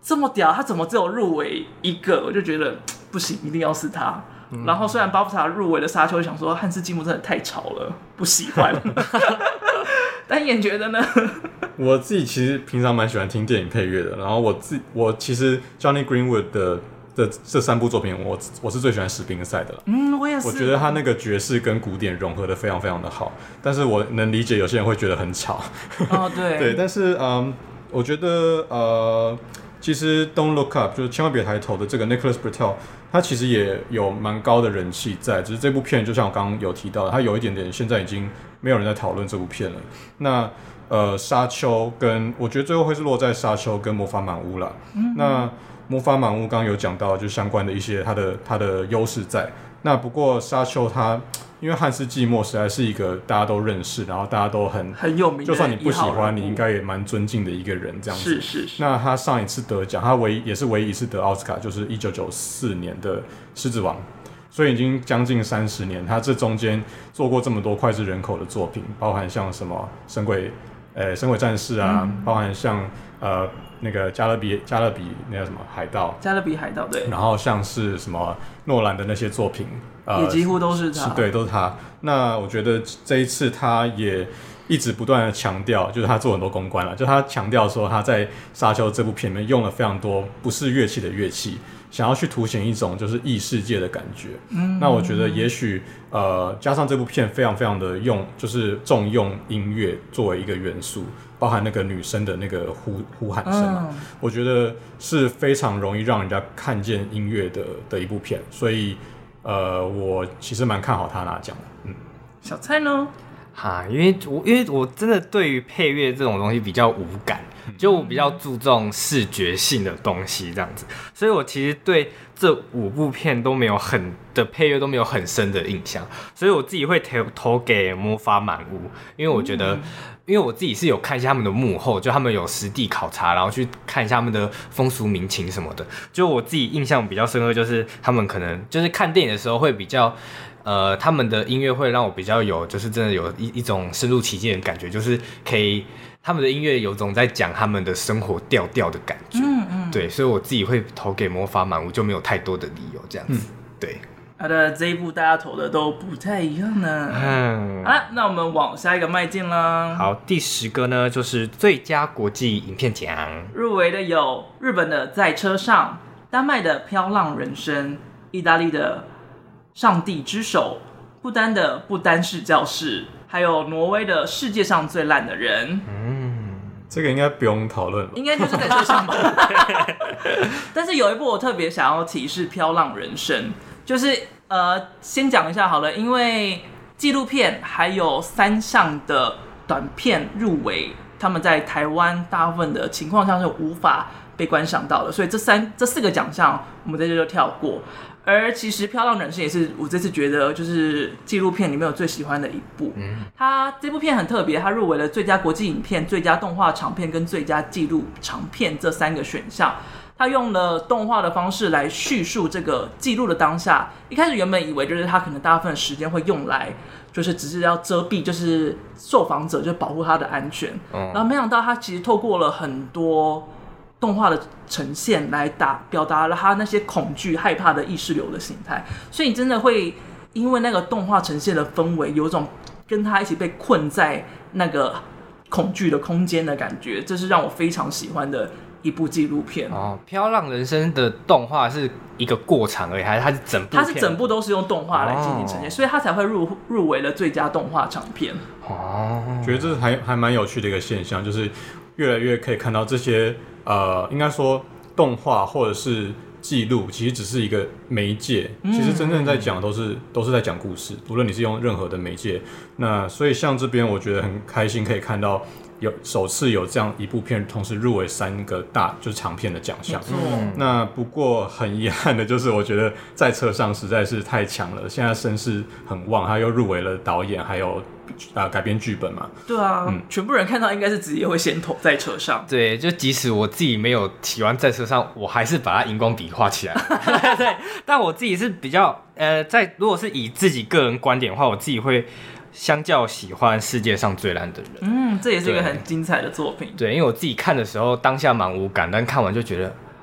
这么屌，他怎么只有入围一个？我就觉得不行，一定要是他。然后虽然巴夫塔入围的沙丘，想说汉斯季默真的太吵了，不喜欢。但演觉得呢？ 我自己其实平常蛮喜欢听电影配乐的，然后我其实 Johnny Greenwood 的这3部作品，我是最喜欢史宾塞的了。 我也是。 我觉得他那个爵士跟古典融合的非常非常的好，但是我能理解有些人会觉得很吵。 对对，但是我觉得其实 Don't Look Up 就是千万别抬头的这个 Nicholas Britell， 他其实也有蛮高的人气在，只是这部片就像我刚刚有提到的，他有一点点现在已经没有人在讨论这部片了。那沙丘跟我觉得最后会是落在沙丘跟魔法满屋啦。那魔法满屋刚刚有讲到就相关的一些它的优势在。那不过沙丘它因为汉斯季默实在是一个大家都认识，然后大家都很有名的， 就算你不喜欢，你应该也蛮尊敬的一个人这样子。 是。 那他上一次得奖，他也是唯一一次得奥斯卡，就是1994年的《狮子王》，所以已经将近30年。他这中间做过这么多脍炙人口的作品，包含像什么神鬼战士啊，包含像那个加勒比那个什么海盗， 加勒比海盗对， 然后像是什么诺兰的那些作品， 也几乎都是他， 对，都是他。那我觉得这一次他也一直不断的强调，就是他做很多公关了，就他强调说他在《沙丘》这部片里面用了非常多不是乐器的乐器，想要去凸显一种就是异世界的感觉。那我觉得也许加上这部片非常非常的就是重用音乐作为一个元素，包含那个女生的那个呼喊声嘛，我觉得是非常容易让人家看见音乐的一部片，所以我其实蛮看好他拿奖的。 小蔡呢？ 因为我真的对于配乐这种东西比较无感，就我比较注重视觉性的东西这样子，所以我其实对这5部片都没有配乐都没有很深的印象，所以我自己会投给魔法满屋，因为我觉得。因为我自己是有看一下他们的幕后，就他们有实地考察，然后去看一下他们的风俗民情什么的。就我自己印象比较深刻，就是他们可能就是看电影的时候会比较，他们的音乐会让我比较有，就是真的有一种深入其境的感觉，就是可以他们的音乐有种在讲他们的生活调的感觉。对，所以我自己会投给魔法满屋，就没有太多的理由这样子。对。 好的，这一部大家投的都不太一样呢。好了，那我们往下一个迈进啦。 好，第10个呢就是最佳国际影片奖， 入围的有日本的《在车上》、丹麦的《飘浪人生》、意大利的《上帝之手》、不丹的《不丹式教室》，还有挪威的《世界上最烂的人》。 这个应该不用讨论了， 应该就是在车上吧。但是有一部我特别想要提是《飘浪人生》。就是先讲一下好了，因为纪录片还有3项的短片入围，他们在台湾大部分的情况下是无法被观赏到的，所以这4个奖项我们在这就跳过。而其实《飘浪人生》也是我这次觉得就是纪录片里面我最喜欢的一部。它这部片很特别，它入围了最佳国际影片、最佳动画长片跟最佳纪录长片这3个选项。他用了动画的方式来叙述这个记录的当下。一开始原本以为就是他可能大部分的时间会用来，就是只是要遮蔽，就是受访者，就保护他的安全。然后没想到他其实透过了很多动画的呈现来表达了他那些恐惧、害怕的意识流的形态。所以你真的会因为那个动画呈现的氛围，有种跟他一起被困在那个恐惧的空间的感觉。这是让我非常喜欢的一部纪录片。 飘浪人生的动画是一个过场而已，还是它是整部片？ 它是整部都是用动画来进行呈现，所以它才会入围了最佳动画长片。 觉得这是还蛮有趣的一个现象，就是越来越可以看到这些应该说动画或者是记录，其实只是一个媒介，其实真正在讲都是在讲故事，无论你是用任何的媒介。那所以像这边我觉得很开心可以看到。首次有这样一部片同时入围3个就是长片的奖项。那不过很遗憾的就是，我觉得在车上实在是太强了，现在声势很旺，他又入围了导演，还有改编剧本嘛。 对啊，全部人看到应该是直接会先投在车上。 对，就即使我自己没有喜欢在车上，我还是把它荧光笔画起来。对，但我自己是比较如果是以自己个人观点的话，我自己会。相较喜欢世界上最烂的人， 这也是一个很精彩的作品。 对，因为我自己看的时候当下蛮无感，但看完就觉得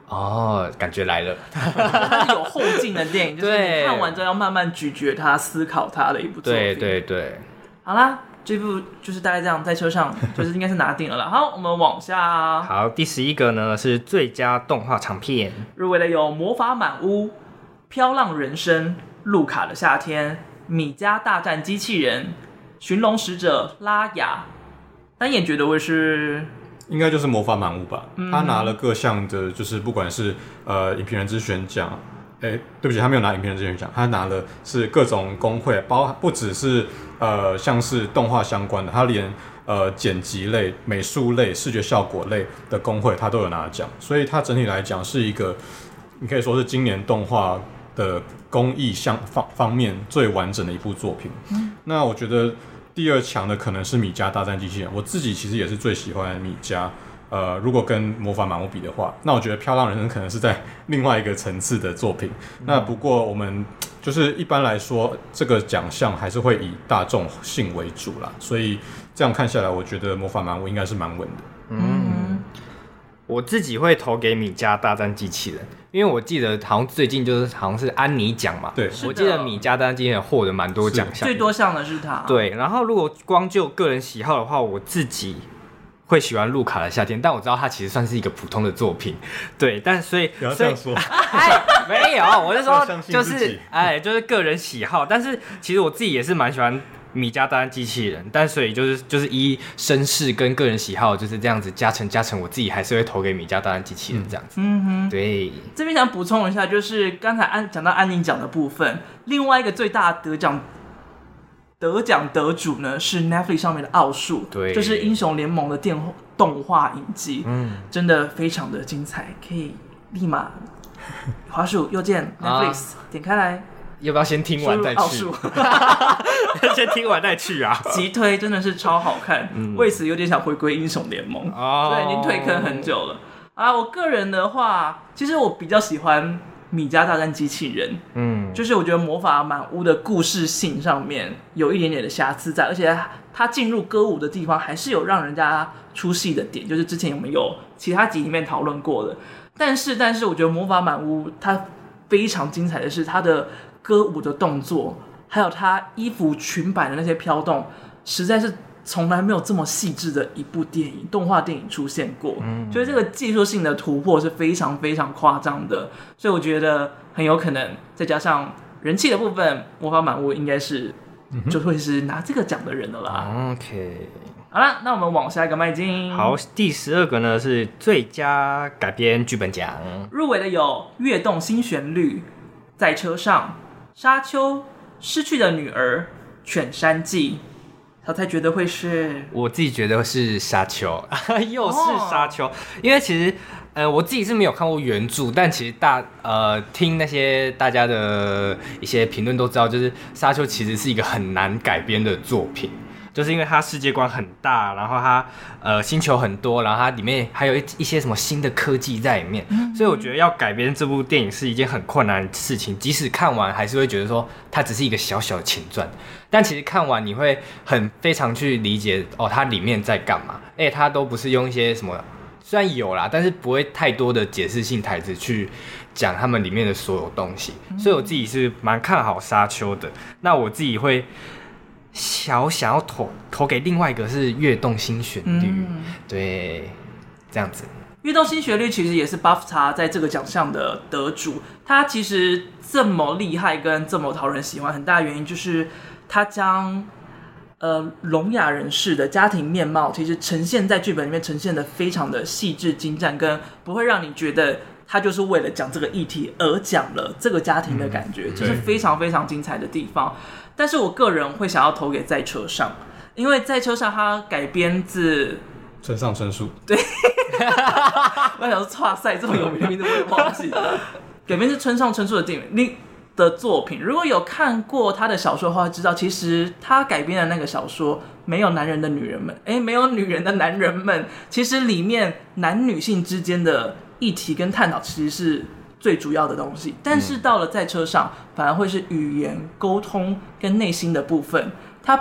哦，感觉来了， 它是有后劲的电影，就是你看完之后要慢慢咀嚼它、思考它的一部作品。 对对对， 好啦，这部就是大概这样，在车上就是应该是拿定了啦。好，我们往下。 好，第11个呢是最佳动画长片， 入围的有《魔法满屋》、《飘浪人生》、《路卡的夏天》、《米家大战机器人》、《寻龙使者》、拉雅。单眼觉得会是应该就是魔法满屋吧，他拿了各项的，就是不管是影评人之选奖，对不起，他没有拿影评人之选奖，他拿的是各种工会，不只是像是动画相关的，他连剪辑类、美术类、视觉效果类的工会他都有拿奖，所以他整体来讲是一个，你可以说是今年动画的工艺方面最完整的一部作品。那我觉得第2强的可能是米家大战机器人，我自己其实也是最喜欢米家。如果跟魔法满屋比的话，那我觉得漂亮人生可能是在另外一个层次的作品。那不过我们就是一般来说，这个奖项还是会以大众性为主啦，所以这样看下来，我觉得魔法满屋应该是蛮稳的。 我自己会投给米家大战机器人， 因为我记得好像最近好像是安妮奖嘛， 对， 我记得米家大战机器人获得蛮多奖项， 最多项的是他。 对，然后如果光就个人喜好的话，我自己会喜欢路卡的夏天，但我知道它其实算是一个普通的作品，对，但所以不要这样说， 没有，我是说就是就是个人喜好，但是其实我自己也是蛮喜欢米家大战机器人，但所以就是依身世跟个人喜好就是这样子加成，我自己还是会投给米家大战机器人这样子。对。 这边想补充一下，就是刚才讲到安妮奖的部分，另外一个最大的得奖得主呢是 Netflix 上面的奥数， 对， 就是英雄联盟的动画影集，真的非常的精彩，可以立马滑鼠右键 Netflix 点开来。 要不要先听完再去？ 先听完再去啊！ 急推真的是超好看，为此有点想回归英雄联盟，对，已经退坑很久了啊。我个人的话，其实我比较喜欢米家大战机器人，就是我觉得魔法满屋的故事性上面有一点点的瑕疵在，而且它进入歌舞的地方还是有让人家出戏的点，就是之前我们有其他集里面讨论过的。但是我觉得魔法满屋它非常精彩的是它的歌舞的动作，还有他衣服裙摆的那些飘动，实在是从来没有这么细致的一部动画电影出现过。所以这个技术性的突破是非常非常夸张的，所以我觉得很有可能再加上人气的部分，魔法满屋应该是就会是拿这个奖的人了啦。 OK， 好了，那我们往下一个迈进。 好，第12个呢是最佳改编剧本奖， 入围的有《跃动新旋律》、《在车上》、《沙丘》、《失去的女儿》、《犬山记》。小蔡觉得会是？ 我自己觉得是沙丘， 又是沙丘，因为其实我自己是没有看过原著，但其实听那些大家的一些评论都知道，就是沙丘其实是一个很难改编的作品。就是因为它世界观很大，然后它星球很多，然后它里面还有一些什么新的科技在里面，所以我觉得要改编这部电影是一件很困难的事情。即使看完，还是会觉得说它只是一个小小的前传，但其实看完你会非常去理解它里面在干嘛。它都不是用一些什么，虽然有啦，但是不会太多的解释性台词去讲他们里面的所有东西。所以我自己是蛮看好沙丘的。那我自己会想要投给另外一个是跃动新旋律，对，这样子。 跃动新旋律其实也是 BAFTA 在这个奖项的得主，他其实这么厉害跟这么讨人喜欢，很大原因就是他将聋哑人士的家庭面貌，其实呈现在剧本里面，呈现的非常的细致精湛，跟不会让你觉得他就是为了讲这个议题而讲了这个家庭的感觉，这是非常非常精彩的地方。但是我个人会想要投给在车上，因为在车上它改编自村上春树， 对，我想说哇塞，这么有名的名字我也忘记了，改编自村上春树的电影的作品。如果有看过他的小说的话，知道其实他改编的那个小说没有男人的女人们，没有女人的男人们，其实里面男女性之间的议题跟探讨其实是最主要的东西，但是到了在车上反而会是语言沟通跟内心的部分，它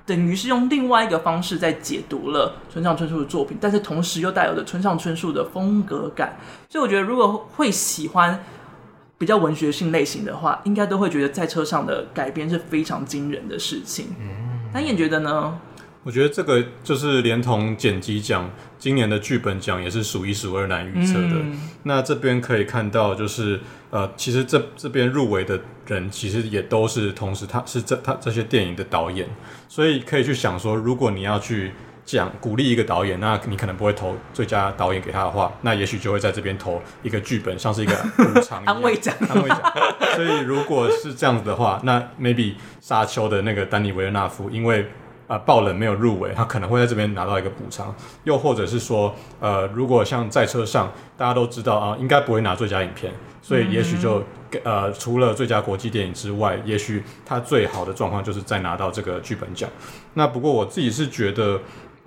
等于是用另外一个方式在解读了村上春树的作品，但是同时又带有着村上春树的风格感。所以我觉得如果会喜欢比较文学性类型的话，应该都会觉得在车上的改编是非常惊人的事情。那燕觉得呢？ 我觉得这个就是连同剪辑奖，今年的剧本奖也是数一数二难预测的。那这边可以看到，就是其实这边入围的人，其实也都是同时他这些电影的导演，所以可以去想说，如果你要去鼓励一个导演，那你可能不会投最佳导演给他的话，那也许就会在这边投一个剧本，像是一个补偿安慰奖。 所以如果是这样子的话，那 maybe 沙丘的那个丹尼维尔纳夫，因为爆冷没有入围，他可能会在这边拿到一个补偿，又或者是说，如果像在车上，大家都知道应该不会拿最佳影片，所以也许就除了最佳国际电影之外，也许他最好的状况就是再拿到这个剧本奖。那不过我自己是觉得，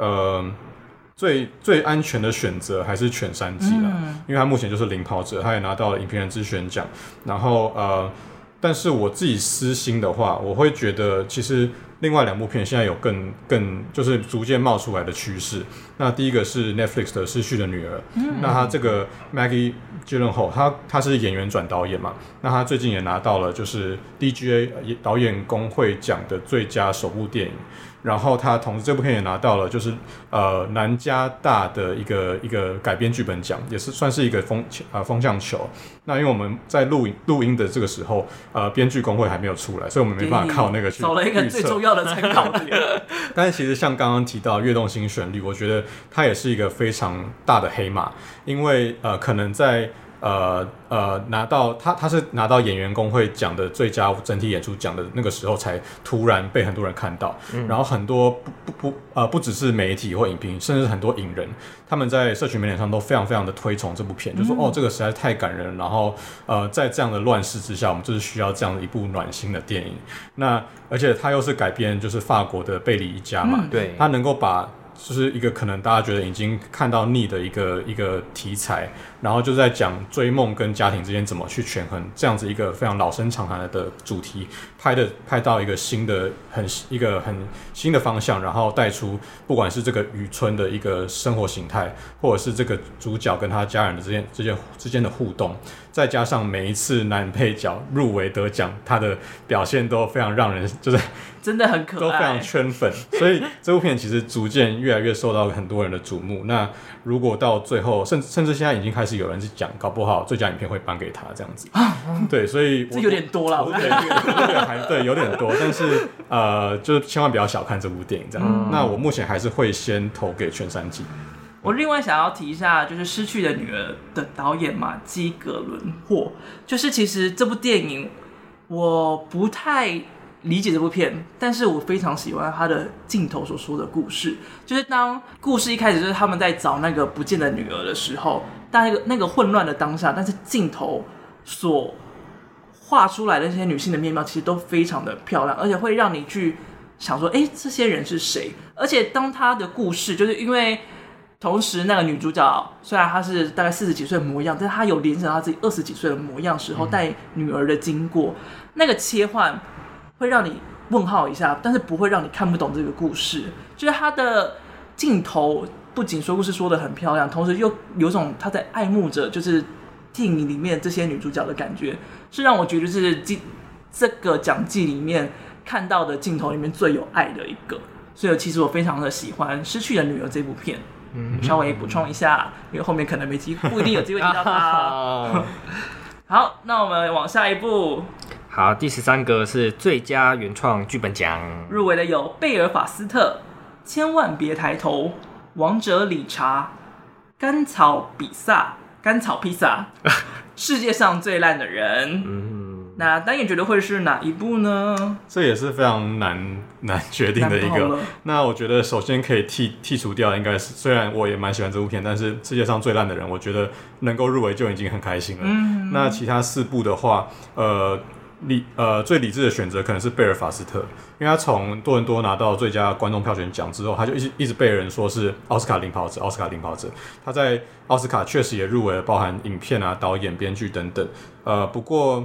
最安全的选择还是犬山纪啦，因为他目前就是领跑者，他也拿到了影评人之选奖，然后但是我自己私心的话，我会觉得其实另外2部片现在有更就是逐渐冒出来的趋势。那第一个是 Netflix 的《失去的女儿》，那他这个 Maggie Gyllenhaal， 他是演员转导演嘛，那他最近也拿到了就是 DGA 导演工会奖的最佳首部电影。然后他同时这部片也拿到了就是南加大的一个改编剧本奖，也是算是一个风向球。那因为我们在录音的这个时候，编剧工会还没有出来，所以我们没办法靠那个去少了一个最重要的参考点。 但是其实像刚刚提到《跃动新旋律》，我觉得它也是一个非常大的黑马，因为可能在拿到他是拿到演员工会奖的最佳整体演出奖的那个时候，才突然被很多人看到。然后很多不只是媒体或影评，甚至很多影人，他们在社群媒体上都非常非常的推崇这部片，就说这个实在太感人了。然后在这样的乱世之下，我们就是需要这样的一部暖心的电影。那而且它又是改编就是法国的贝里一家嘛， 对， 它能够把就是一个可能大家觉得已经看到腻的一个题材，然后就在讲追梦跟家庭之间怎么去权衡，这样子一个非常老生常谈的主题，拍到一个很新的方向，然后带出不管是这个渔村的一个生活形态，或者是这个主角跟他家人的之间的互动，再加上每一次男配角入围得奖，他的表现都非常让人就是真的很可爱， 都非常圈粉，所以这部片其实逐渐越来越受到很多人的瞩目。那如果到最后，甚至现在已经开始有人是讲，搞不好最佳影片会颁给他这样子。对，所以这有点多了， 对，有点多，但是就是千万不要小看这部电影这样。那我目前还是会先投给犬山纪。 我另外想要提一下，就是《失去的女儿》的导演马基·葛伦霍，就是其实这部电影我不太理解这部片，但是我非常喜欢他的镜头所说的故事。就是当故事一开始就是他们在找那个不见的女儿的时候，那个混乱的当下，但是镜头所画出来的那些女性的面貌其实都非常的漂亮，而且会让你去想说这些人是谁。而且当他的故事就是因为同时那个女主角虽然她是大概40几岁的模样，但是她有连成她自己20几岁的模样时候带女儿的经过，那个切换会让你问号一下，但是不会让你看不懂这个故事。就是她的镜头不仅说故事说得很漂亮，同时又有种她在爱慕着就是电影里面这些女主角的感觉，是让我觉得是这个奖季里面看到的镜头里面最有爱的一个。所以其实我非常的喜欢《失去的女儿》这部片。稍微补充一下，因为后面可能不一定有机会提到它。好，那我们往下一步。 好，第13个是最佳原创剧本奖， 入围的有贝尔法斯特、千万别抬头、王者理查、甘草披萨、世界上最烂的人。那单眼觉得会是哪一部呢？ 这也是非常难决定的一个。那我觉得首先可以剔除掉，应该是虽然我也蛮喜欢这部片，但是世界上最烂的人，我觉得能够入围就已经很开心了。那其他4部的话，最理智的选择可能是贝尔法斯特，因为他从多伦多拿到最佳观众票选奖之后，他就一直被人说是奥斯卡领跑者。他在奥斯卡确实也入围了，包含影片啊、导演、编剧等等。不过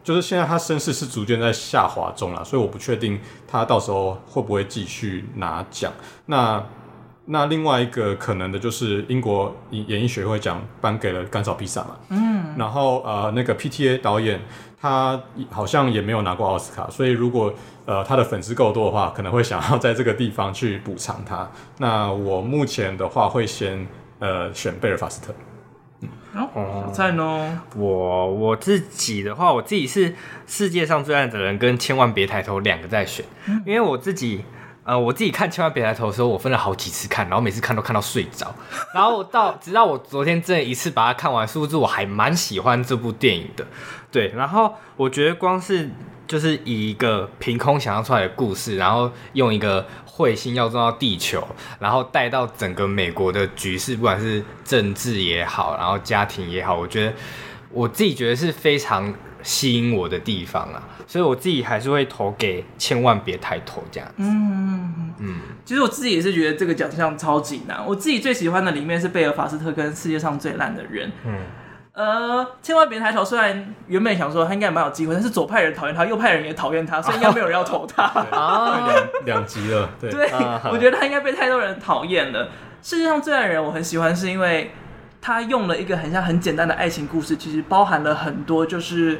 就是现在他声势是逐渐在下滑中啦，所以我不确定他到时候会不会继续拿奖。那另外一个可能的就是英国演艺学会奖颁给了甘草披萨嘛，然后那个 PTA 导演他好像也没有拿过奥斯卡，所以如果他的粉丝够多的话，可能会想要在这个地方去补偿他。那我目前的话会先选贝尔法斯特。 好赞哦！ 我自己的话，我自己是世界上最烂的人跟千万别抬头2个在选，因为我自己看千万别抬头的时候，我分了好几次看，然后每次看都看到睡着，然后直到我昨天真的一次把它看完，殊不知我还蛮喜欢这部电影的。对，然后我觉得光是就是以一个凭空想象出来的故事，然后用一个彗星要撞到地球，然后带到整个美国的局势，不管是政治也好，然后家庭也好，我自己觉得是非常吸引我的地方啊，所以我自己还是会投给千万别抬头这样子。 其实我自己也是觉得这个奖项超级难，我自己最喜欢的里面是贝尔法斯特跟世界上最烂的人。千万别抬头，虽然原本想说他应该蛮有机会，但是左派人讨厌他，右派人也讨厌他，所以应该没有人要投他。 两集了，对， 我觉得他应该被太多人讨厌了。世界上最烂的人我很喜欢，是因为他用了一个很简单的爱情故事，其实包含了很多就是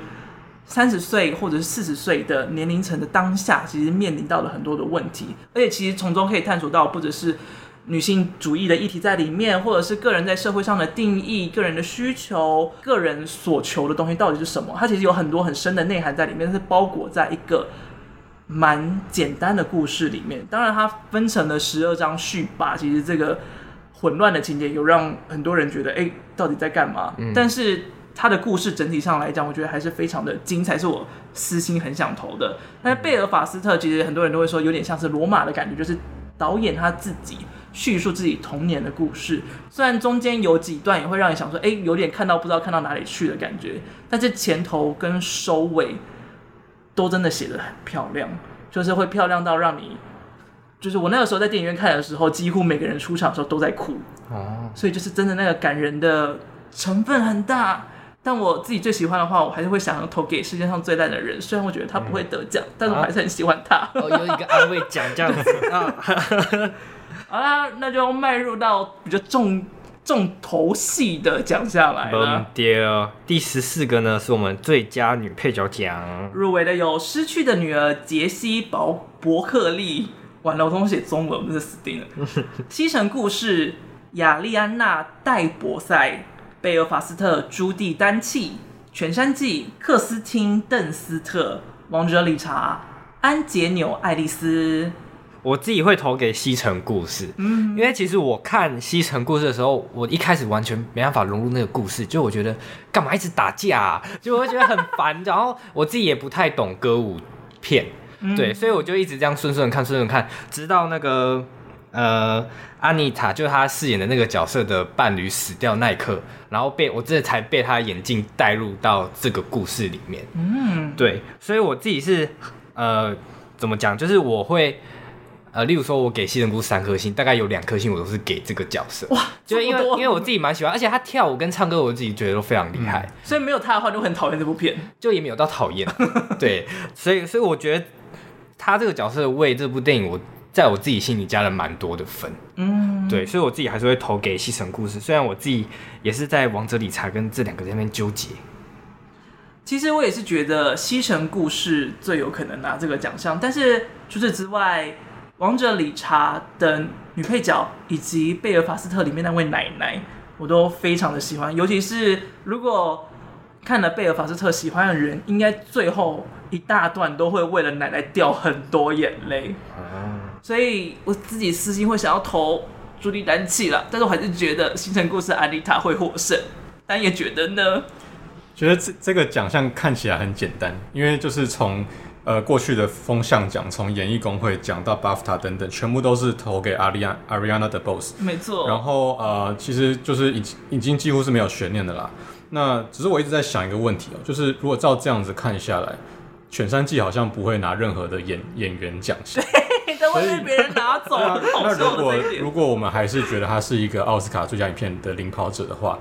30岁或者是40岁的年龄层的当下，其实面临到了很多的问题，而且其实从中可以探索到不只是女性主义的议题在里面，或者是个人在社会上的定义、个人的需求、个人所求的东西到底是什么。它其实有很多很深的内涵在里面，是包裹在一个蛮简单的故事里面。当然它分成了12章续把，其实这个混乱的情节有让很多人觉得到底在干嘛，但是他的故事整体上来讲，我觉得还是非常的精彩，是我私心很想投的。但贝尔法斯特其实很多人都会说有点像是罗马的感觉，就是导演他自己叙述自己童年的故事，虽然中间有几段也会让你想说有点看到不知道看到哪里去的感觉，但是前头跟收尾都真的写得很漂亮，就是会漂亮到让你，就是我那个时候在电影院看的时候，几乎每个人出场的时候都在哭，所以就是真的那个感人的成分很大。但我自己最喜欢的话，我还是会想要投给世界上最烂的人，虽然我觉得他不会得奖，但是我还是很喜欢他。 有一个安慰奖这样子啊。 好啦，那就迈入到比较重头戏的奖项来了。 第14个呢，是我们最佳女配角奖， 入围的有《失去的女儿》杰西伯克利，完了我都写中文，我真的死定了。西城故事亚丽安娜戴博塞、贝尔法斯特朱蒂丹契、全山记克斯汀邓斯特、王者理查安杰纽爱丽丝。 我自己会投给西城故事，因为其实我看西城故事的时候，我一开始完全没办法融入那个故事，就我觉得干嘛一直打架啊，就我会觉得很烦。然后我自己也不太懂歌舞片，对，所以我就一直这样顺顺看，直到那个安妮塔就是她饰演的那个角色的伴侣死掉那一刻，然后我这才被她的眼镜带入到这个故事里面。对，所以我自己是怎么讲，就是我会。例如说，我给西城故事3颗星，大概有2颗星我都是给这个角色。 哇， 就因为我自己蛮喜欢，而且他跳舞跟唱歌，我自己觉得都非常厉害。 所以没有他的话，就很讨厌这部片。 就也没有到讨厌，对，所以我觉得他这个角色为这部电影，在我自己心里加了蛮多的分。对，所以我自己还是会投给西城故事，虽然我自己也是在王者理查跟这2个在那边纠结。 其实我也是觉得西城故事最有可能拿这个奖项，但是除此之外。王者理查的女配角以及贝尔法斯特里面那位奶奶，我都非常的喜欢。尤其是如果看了贝尔法斯特喜欢的人，应该最后一大段都会为了奶奶掉很多眼泪。所以我自己私心会想要投朱莉丹契啦，但是我还是觉得新城故事安妮塔会获胜。但也觉得呢？ 觉得这个奖项看起来很简单，因为就是从过去的风向奖，从演艺工会奖到 BAFTA 等等，全部都是投给 Ariana DeBose。 没错。 然后其实就是已经几乎是没有悬念的啦。那只是我一直在想一个问题就是如果照这样子看下来，犬山纪好像不会拿任何的演员奖项， 对，都会被别人拿走。 那如果我们还是觉得他是一个奥斯卡最佳影片的领跑者的话，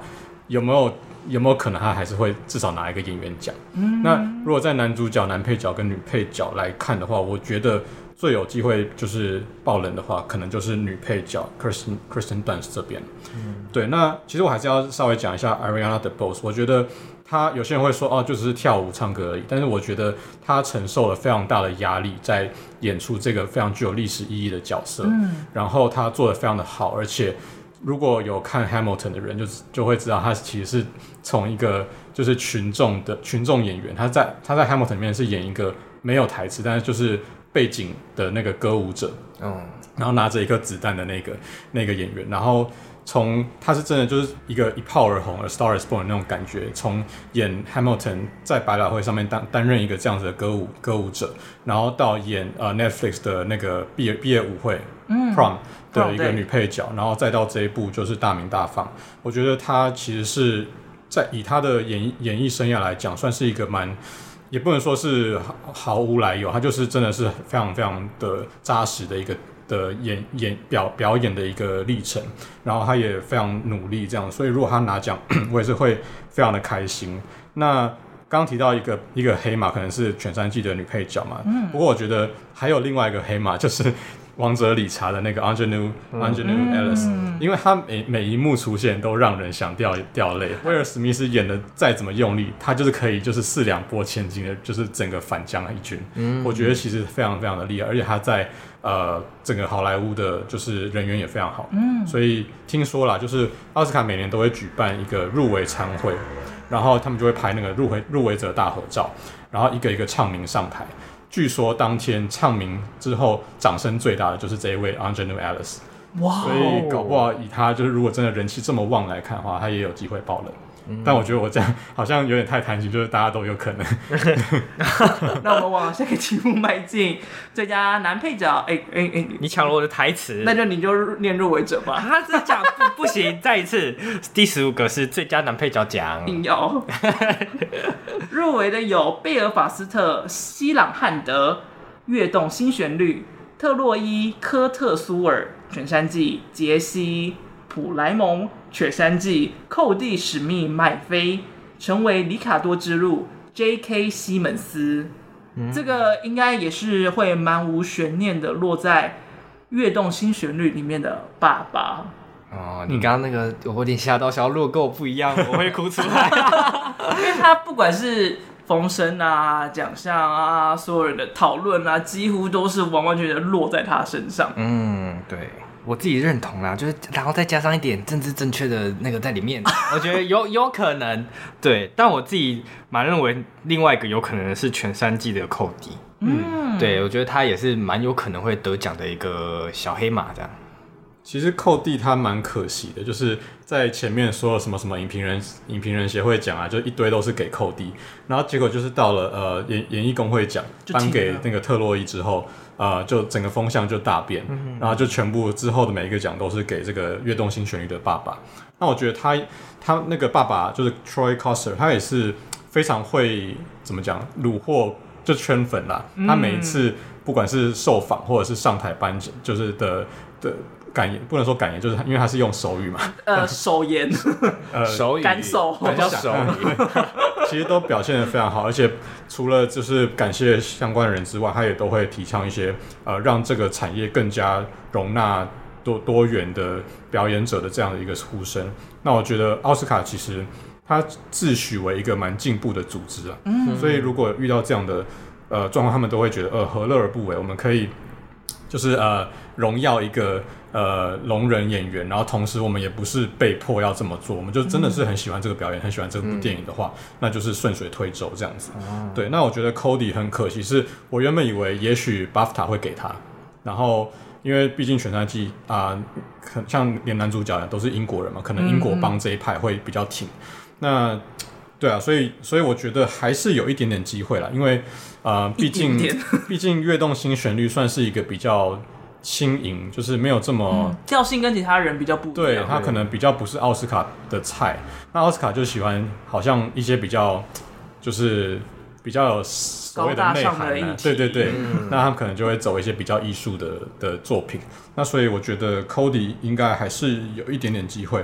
有没有可能他还是会至少拿一个演员奖？那如果在男主角、男配角跟女配角来看的话，我觉得最有机会就是爆冷的话，可能就是女配角 Kirsten Dunst 这边。对，那其实我还是要稍微讲一下 Ariana DeBose， 我觉得她有些人会说哦，就只是跳舞唱歌而已，但是我觉得她承受了非常大的压力，在演出这个非常具有历史意义的角色。然后她做得非常的好，而且如果有看 Hamilton 的人就会知道，她其实是从一个就是群众演员，她在 Hamilton 里面是演一个没有台词，但是就是背景的那个歌舞者，然后拿着一颗子弹的那个演员，然后他是真的就是一炮而红，A Star Is Born 的那种感觉，从演 Hamilton 在百老汇上面担任一个这样子的歌舞者，然后到演Netflix 的那个毕业舞会Prom 的一个女配角，然后再到这一部就是大名大放，我觉得他其实是以他的演艺生涯来讲，算是一个也不能说是毫无来由，他就是真的是非常非常的扎实的一个表演的一个历程，然后他也非常努力这样，所以如果他拿奖，我也是会非常的开心。那刚刚提到一个黑马，可能是全三季的女配角嘛，不过我觉得还有另外一个黑马，就是王者理查的那个 Aunjanue Ellis，因为他每一幕出现都让人想掉泪。威尔史密斯演的再怎么用力，他就是可以就是4两拨千斤的，就是整个反将一军。我觉得其实非常非常的厉害，而且他在整个好莱坞的就是人缘也非常好。所以听说啦，就是奥斯卡每年都会举办一个入围餐会，然后他们就会拍那个入围者大合照，然后一个一个唱名上台。据说当天唱名之后，掌声最大的就是这一位 Aunjanue Ellis。哇！所以搞不好以他就是如果真的人气这么旺来看的话，他也有机会爆冷。但我觉得我这样好像有点太贪心，就是大家都有可能。 那我们往下个题目迈进，最佳男配角。 你抢了我的台词， 那你就念入围者吧。 他是讲不行，再一次，第15个是最佳男配角奖。 硬要入围的有贝尔法斯特、西朗汉德、跃动新旋律、特洛伊、科特苏尔、全山记、杰西、普莱蒙、雪山记、寇蒂史密麦菲、成为里卡多之路、J.K. 西门斯。这个应该也是会蛮无悬念的，落在跃动新旋律里面的爸爸。 你刚刚那个我有点吓到，想要如果跟我不一样，我会哭出来。 因为他不管是风声啊、奖项啊、所有人的讨论啊，几乎都是完完全全落在他身上。 对。我自己认同啦，就是然后再加上一点政治正确的那个在里面，我觉得有可能对，但我自己蛮认为另外一个有可能的是全三季的寇迪，对，我觉得他也是蛮有可能会得奖的一个小黑马这样。 其实寇蒂他蛮可惜的，就是在前面说了什么影评人协会奖啊，就一堆都是给寇蒂，然后结果就是到了演艺工会奖颁给那个特洛伊之后。就整个风向就大变，然后就全部之后的每一个奖都是给这个跃动新旋律的爸爸。那我觉得他那个爸爸就是 Troy Kotsur， 他也是非常会怎么讲虏获就圈粉啦。他每一次不管是受访或者是上台颁奖，就是的感言，不能说感言，就是因为他是用手语嘛， 手言， 手语， 感手， 叫手语， 其实都表现得非常好，而且除了就是感谢相关的人之外，他也都会提倡一些让这个产业更加容纳多元的表演者的这样的一个呼声。那我觉得奥斯卡其实他自诩为一个蛮进步的组织啊，所以如果遇到这样的状况，他们都会觉得何乐而不为？我们可以就是荣耀一个聋人演员，然后同时我们也不是被迫要这么做，我们就真的是很喜欢这个表演，很喜欢这部电影的话，那就是顺水推舟这样子。对，那我觉得 Cody 很可惜，是我原本以为也许 BAFTA 会给他，然后因为毕竟全赛季像连男主角都是英国人嘛，可能英国帮这一派会比较挺。那对啊，所以我觉得还是有一点点机会啦，因为毕竟跃动新旋律算是一个比较轻盈，就是没有这么调性跟其他人比较不一样， 对，他可能比较不是奥斯卡的菜。那奥斯卡就喜欢好像一些比较就是比较有所谓的内涵啊，对，那他们可能就会走一些比较艺术的作品。那所以我觉得 Cody 应该还是有一点点机会。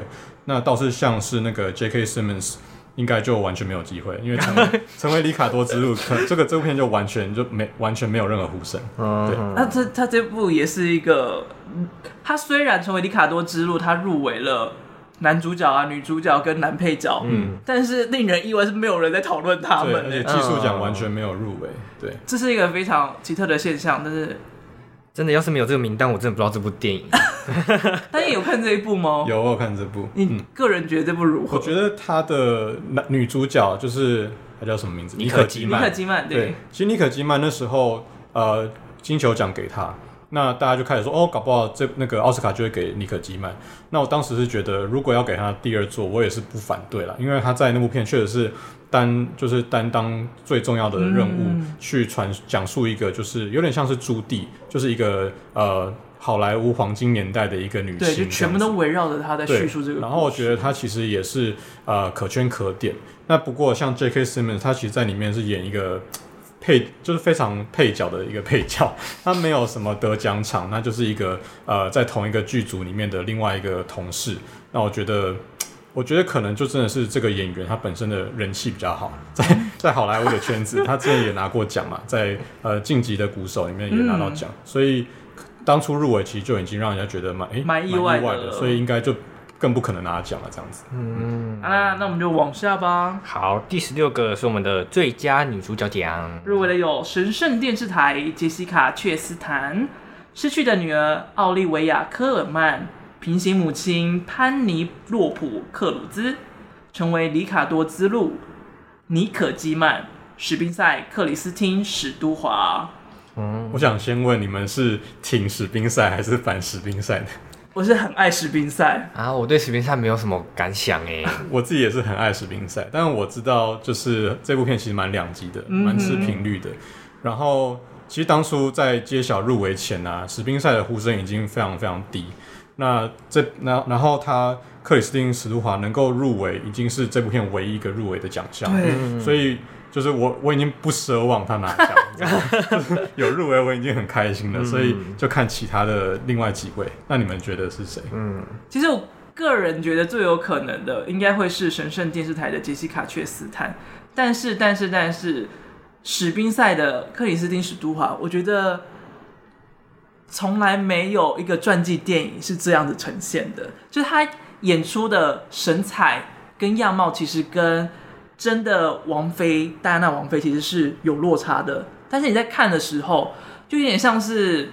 那倒是像是那个 J.K. Simmons 应该就完全没有机会，因为成为里卡多之路，这部片就完全没有任何呼声。对， 那他这部也是一个，他虽然成为里卡多之路，他入围了男主角啊、女主角跟男配角，但是令人意外是没有人在讨论他们， 而且技术奖完全没有入围。对， 这是一个非常奇特的现象，但是。 真的，要是没有这个名单，我真的不知道这部电影。 但你有看这一部吗？ 有，我有看这部。 你个人觉得这部如何？ 我觉得她的女主角就是她叫什么名字？妮可基曼。对，其实妮可基曼那时候金球奖给她，那大家就开始说搞不好那个奥斯卡就会给妮可基曼。那我当时是觉得，如果要给她第二作，我也是不反对啦，因为她在那部片确实是担当最重要的任务，去讲述一个就是有点像是朱棣，就是一个好莱坞黄金年代的一个女性， 对，就全部都围绕着她在叙述这个。 然后我觉得她其实也是可圈可点。那不过像 J.K. Simmons， 她其实在里面是演一个就是非常配角的一个配角，她没有什么得奖场，那就是一个在同一个剧组里面的另外一个同事。那我觉得可能就真的是这个演员他本身的人气比较好，在好莱坞的圈子，他之前也拿过奖嘛，在晋级的鼓手里面也拿到奖，所以当初入围其实就已经让人家觉得蛮意外的，所以应该就更不可能拿奖了这样子。 那我们就往下吧。 好，第16个是我们的最佳女主角奖， 入围的有神圣电视台杰西卡·确斯坦、失去的女儿奥利维亚·科尔曼、平行母亲潘尼洛普·克鲁兹、成为里卡多之路妮可基曼、史宾塞·克里斯汀·史都华。 我想先问你们是挺史宾塞还是反史宾塞的？ 我是很爱史宾塞啊，我对史宾塞没有什么感想哎。 我自己也是很爱史宾塞，但我知道就是这部片其实蛮两极的，蛮吃频率的。然后其实当初在揭晓入围前啊，史宾塞的呼声已经非常非常低。然后他克里斯汀·史都华能够入围，已经是这部片唯一一个入围的奖项。所以就是我已经不奢望他拿奖，就是有入围我已经很开心了。所以就看其他的另外几位，那你们觉得是谁？ 其实我个人觉得最有可能的应该会是神圣电视台的杰西卡·确斯坦，但是史宾塞的克里斯汀·史都华，我觉得从来没有一个传记电影是这样子呈现的，就是他演出的神采跟样貌，其实跟真的戴安娜王妃其实是有落差的。但是你在看的时候，就有点像是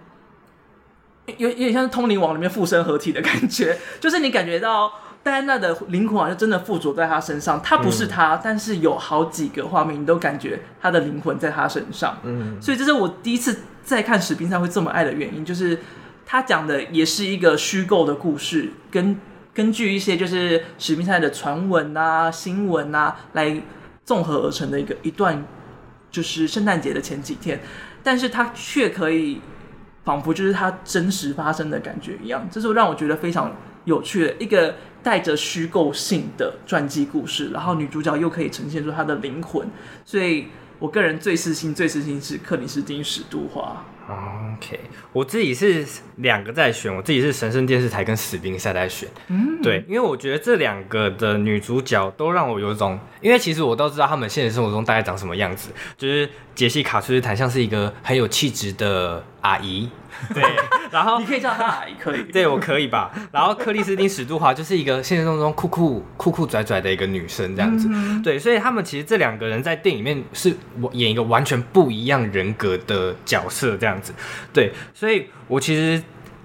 通灵王里面附身合体的感觉，就是你感觉到戴安娜的灵魂好像真的附着在她身上，她不是她，但是有好几个画面你都感觉她的灵魂在她身上。所以这是我第一次在看史宾塞会这么爱的原因，就是他讲的也是一个虚构的故事，根据一些就是史宾塞的传闻啊、新闻啊来综合而成的一段，就是圣诞节的前几天，但是他却可以仿佛就是他真实发生的感觉一样，这是让我觉得非常有趣的一个带着虚构性的传记故事，然后女主角又可以呈现出她的灵魂，所以我个人最私心是克里斯汀·史都华。 OK， 我自己是2个在选，我自己是神圣电视台跟史宾塞在选。对，因为我觉得这2个的女主角都让我有一种，因为其实我都知道她们现实生活中大概长什么样子，就是杰西卡·确斯坦像是一个很有气质的阿姨。对，然后你可以叫她阿姨，可以， 对我可以吧？然后克里斯汀·史都华就是一个现实生活中酷酷拽拽的一个女生这样子。对，所以他们其实这2个人在电影里面是演一个完全不一样人格的角色这样子。对，所以我其实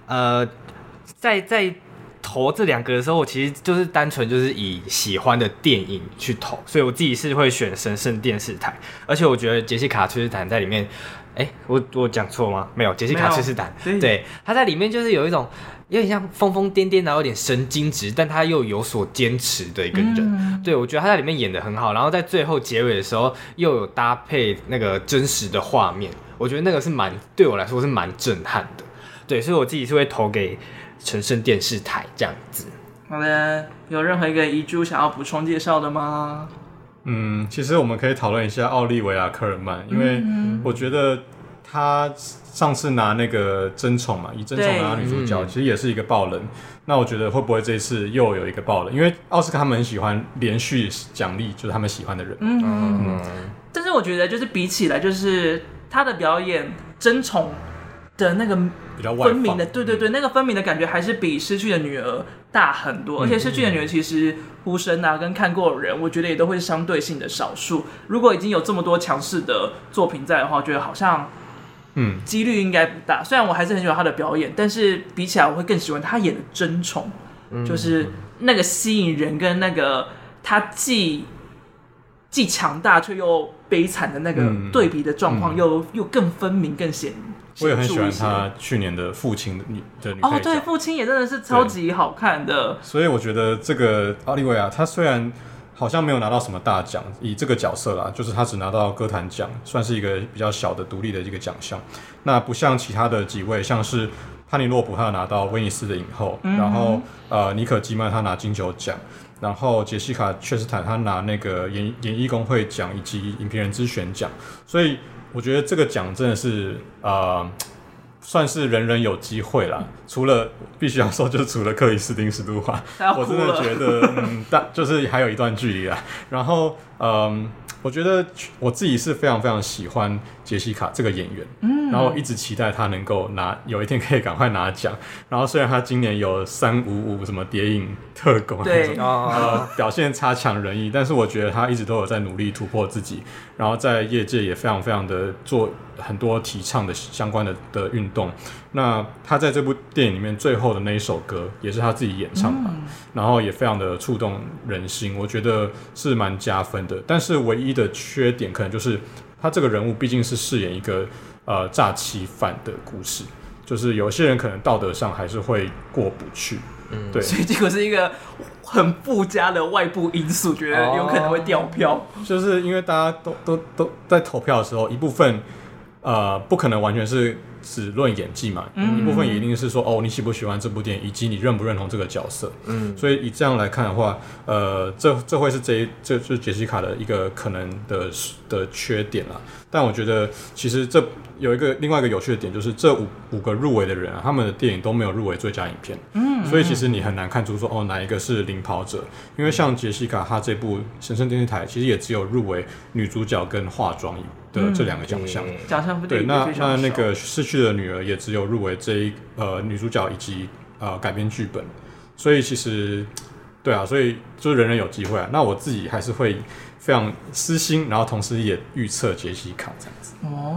在投这2个的时候，我其实就是单纯就是以喜欢的电影去投，所以我自己是会选神圣电视台，而且我觉得杰西卡·确斯坦在里面。我讲错吗？没有，杰西卡·确斯坦，对，他在里面就是有一种有点像疯疯癫癫，然后有点神经质，但他又有所坚持的一个人。对，我觉得他在里面演得很好，然后在最后结尾的时候又有搭配那个真实的画面，我觉得那个是对我来说是蛮震撼的。对，所以我自己是会投给神圣电视台这样子。 好的，有任何一个遗珠想要补充介绍的吗？ 其实我们可以讨论一下奥利维亚·科尔曼，因为我觉得他上次拿那个争宠嘛，以争宠拿女主角，其实也是一个爆冷。那我觉得会不会这一次又有一个爆冷？因为奥斯卡他们很喜欢连续奖励，就是他们喜欢的人。 但是我觉得就是比起来，就是他的表演争宠的那个比较分明的，对，那个分明的感觉还是比失去的女儿大很多。而且失去的女儿其实呼声啊跟看过的人，我觉得也都会是相对性的少数。如果已经有这么多强势的作品在的话，我觉得好像几率应该不大。虽然我还是很喜欢他的表演，但是比起来我会更喜欢他演的争宠，就是那个吸引人跟那个他既强大却又悲惨的那个对比的状况，又更分明更显。 我也很喜欢他去年的父亲的女配角。 对，父亲也真的是超级好看的。 所以我觉得这个奥利维亚，他虽然好像没有拿到什么大奖，以这个角色啦，就是他只拿到歌坛奖，算是一个比较小的独立的一个奖项。那不像其他的几位，像是潘尼洛普他有拿到威尼斯的影后，然后妮可基曼他拿金球奖。然后杰西卡·切斯坦他拿那个演艺工会奖以及影评人之选奖，所以我觉得这个奖真的是算是人人有机会啦。除了必须要说，就是除了克里斯汀·史都华，我真的觉得就是还有一段距离啦。然后我觉得我自己是非常非常喜欢杰西卡这个演员，然后一直期待她能够有一天可以赶快拿奖。然后虽然她今年有355什么谍影特工， 对， 表现差强人意，但是我觉得她一直都有在努力突破自己，然后在业界也非常非常的做很多提倡的相关的运动。那她在这部电影里面最后的那一首歌也是她自己演唱的，然后也非常的触动人心，我觉得是蛮加分的。但是唯一的缺点可能就是他这个人物毕竟是饰演一个诈欺犯的故事，就是有些人可能道德上还是会过不去，对， 所以这个是一个很附加的外部因素，觉得有可能会掉票， 就是因为大家都在投票的时候，一部分不可能完全是只论演技嘛，一部分也一定是说你喜不喜欢这部电影，以及你认不认同这个角色。所以以这样来看的话，这会是这就是杰西卡的一个可能的缺点啦。但我觉得其实这有另外一个有趣的点，就是这五个入围的人他们的电影都没有入围最佳影片。所以其实你很难看出说哪一个是领跑者，因为像杰西卡她这部《神圣电视台》其实也只有入围女主角跟化妆的这2个奖项。对，那个逝去的女儿也只有入围女主角以及改编剧本。所以其实对啊，所以就是人人有机会啊。那我自己还是会非常私心，然后同时也预测杰西卡这样子。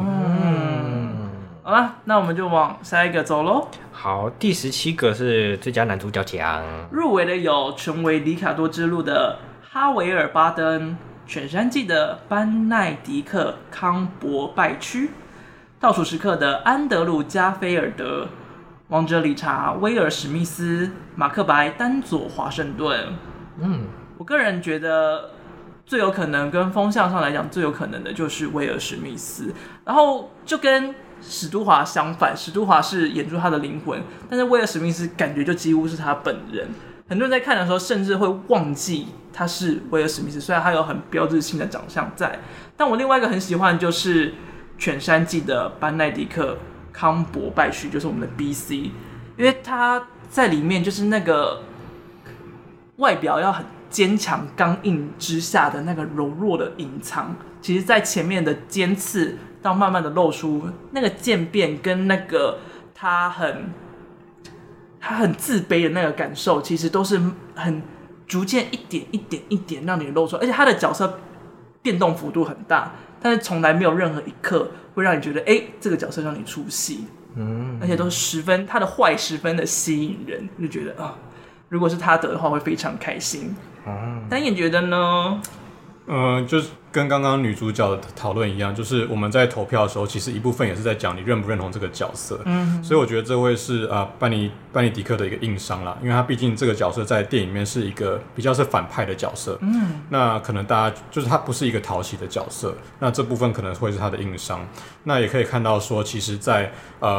好啦，那我们就往下一个走咯。 好，第17个是最佳男主角奖， 入围的有成为里卡多之路的哈维尔·巴登、犬山记的班奈迪克·康伯拜区、倒数时刻的安德鲁·加菲尔德、王者理查·威尔·史密斯、马克白·丹佐·华盛顿。我个人觉得最有可能跟风向上来讲最有可能的就是威尔·史密斯，然后就跟史都华相反，史都华是演出他的灵魂，但是威尔·史密斯感觉就几乎是他本人。很多人在看的时候甚至会忘记他是威尔·史密斯，虽然他有很标志性的长相在。但我另外一个很喜欢的就是犬山记的班奈迪克·康伯拜区，就是我们的 BC， 因为他在里面就是那个外表要很坚强刚硬之下的那个柔弱的隐藏，其实在前面的尖刺到慢慢的露出那个渐变跟那个他很自卑的那个感受，其实都是很逐渐一点一点一点让你露出来，而且他的角色变动幅度很大，但是从来没有任何一刻会让你觉得这个角色让你出戏，而且都是他的坏十分的吸引人，就觉得如果是他得的话会非常开心。但你觉得呢？ 就是跟刚刚女主角的讨论一样，就是我们在投票的时候，其实一部分也是在讲你认不认同这个角色。所以我觉得这会是班尼迪克的一个硬伤啦，因为他毕竟这个角色在电影里面是一个比较是反派的角色。那可能大家就是他不是一个讨喜的角色，那这部分可能会是他的硬伤。那也可以看到说，其实在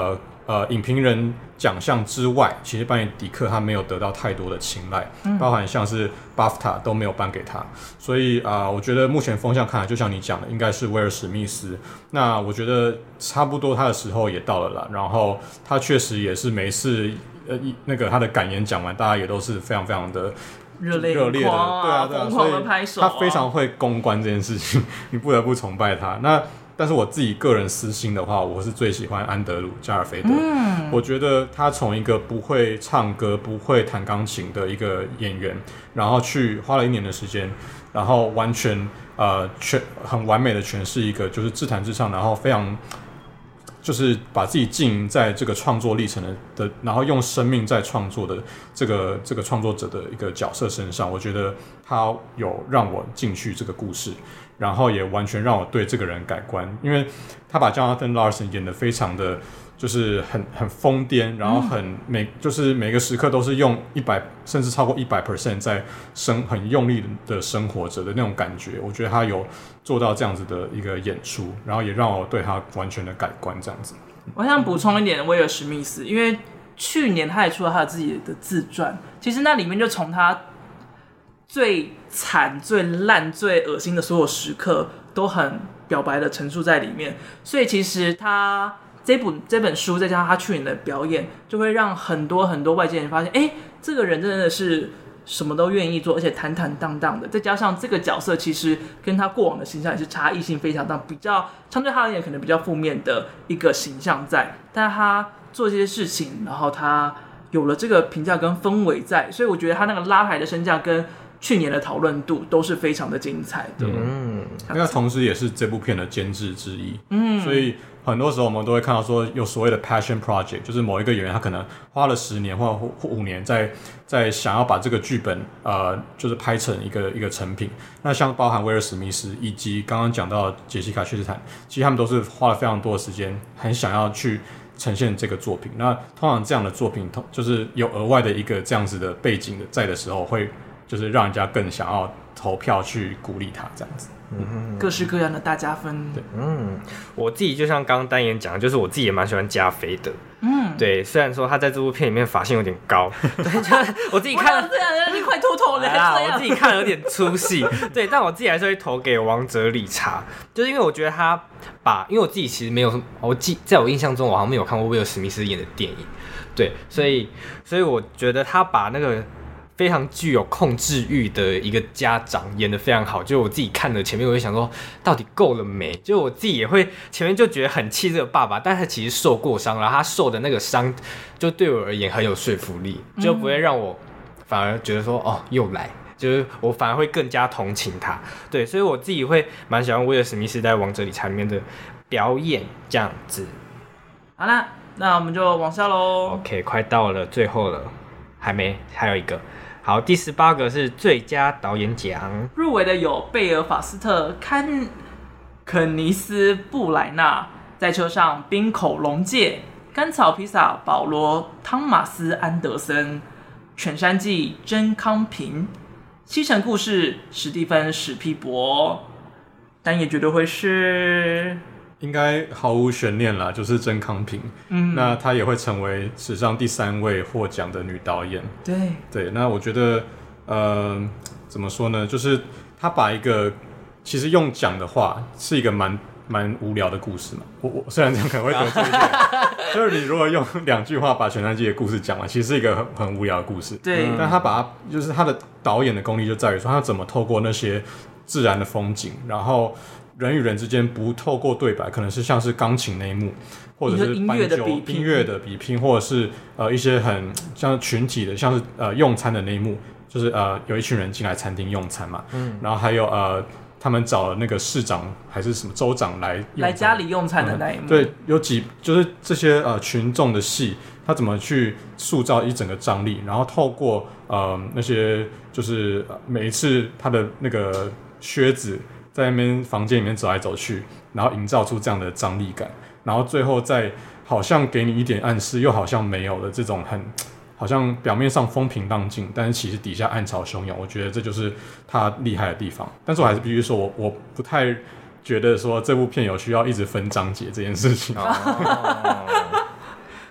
影评人奖项之外，其实班尼迪克他没有得到太多的青睐，包含像是 BAFTA 都没有颁给他，所以我觉得目前风向看来，就像你讲的，应该是威尔史密斯。那我觉得差不多他的时候也到了啦，然后他确实也是每次那个他的感言讲完，大家也都是非常非常的热烈的，对啊， 疯狂的拍手， 他非常会公关这件事情，你不得不崇拜他。但是我自己个人私心的话，我是最喜欢安德鲁·加尔菲德。我觉得他从一个不会唱歌、不会弹钢琴的一个演员，然后去花了1年的时间，然后完全很完美的诠释一个就是自弹自唱，然后非常就是把自己经营在这个创作历程的，然后用生命在创作的这个创作者的一个角色身上，我觉得他有让我进去这个故事。然后也完全让我对这个人改观，因为他把 Jonathan Larson 演得非常的就是很疯癫，然后就是每个时刻都是用100甚至超过100% 在很用力的生活着的那种感觉，我觉得他有做到这样子的一个演出，然后也让我对他完全的改观这样子。 我想补充一点威尔史密斯，因为去年他也出了他自己的自传，其实那里面就从他最惨、最烂、最恶心的所有时刻都很表白的陈述在里面，所以其实他这本书再加上他去年的表演，就会让很多很多外界人发现，这个人真的是什么都愿意做，而且坦坦荡荡的。再加上这个角色其实跟他过往的形象也是差异性非常大，比较相对他而言可能比较负面的一个形象在，但他做这些事情，然后他有了这个评价跟氛围在，所以我觉得他那个拉抬的身价跟去年的讨论度都是非常的精彩的。 那同时也是这部片的监制之一。所以很多时候我们都会看到说有所谓的 passion project， 就是某一个演员他可能花了10年或5年在想要把这个剧本就是拍成一个成品。那像包含威尔史密斯以及刚刚讲到杰西卡·薛斯坦，其实他们都是花了非常多的时间，很想要去呈现这个作品。那通常这样的作品就是有额外的一个这样子的背景在的时候，会就是让人家更想要投票去鼓励他这样子。 各式各样的大加分。 对， 我自己就像刚刚丹言讲的，就是我自己也蛮喜欢加菲的。对，虽然说他在这部片里面发型有点高，对，就是我自己看了， 这样你快秃头了， 我自己看了有点出戏，对，但我自己还是会投给王者理查，就是因为我觉得他因为我自己其实没有什么，在我印象中我好像没有看过威尔史密斯演的电影，对，所以我觉得他把那个非常具有控制欲的一个家长演得非常好，就我自己看了前面，我会想说到底够了没？就我自己也会前面就觉得很气这个爸爸，但他其实受过伤，然后他受的那个伤就对我而言很有说服力，就不会让我反而觉得说又来，就是我反而会更加同情他。对，所以我自己会蛮喜欢威尔史密斯在《王者理查》里面的表演这样子。 好啦，那我们就往下咯。 OK， 快到了最后了，还有一个。好，第18个是最佳导演奖， 入围的有贝尔法斯特、肯尼斯·布莱纳、在车上冰口龙介、甘草披萨保罗·汤马斯·安德森、犬山记真康平、西城故事史蒂芬·史皮博，但也绝对会是应该毫无悬念啦，就是真康平。那她也会成为史上第3位获奖的女导演。对，那我觉得怎么说呢，就是她把一个其实用讲的话是一个蛮无聊的故事嘛。我虽然这样可能会得罪一点，就是你如果用2句话把全山记的故事讲完，其实是一个很无聊的故事。 对， 但她把就是她的导演的功力就在于说，她怎么透过那些自然的风景，然后人与人之间不透过对白，可能是像是钢琴那一幕，或者是音乐的比拼，或者是一些很像群体的，像是用餐的那一幕，就是有一群人进来餐厅用餐嘛，然后还有他们找了那个市长还是什么州长来家里用餐的那一幕， 对，就是这些群众的戏，他怎么去塑造一整个张力，然后透过那些就是每一次他的那个靴子在那边房间里面走来走去，然后营造出这样的张力感，然后最后再好像给你一点暗示，又好像没有的这种好像表面上风平浪静，但是其实底下暗潮汹涌。我觉得这就是他厉害的地方。但是我还是必须说，我不太觉得说这部片有需要一直分章节这件事情。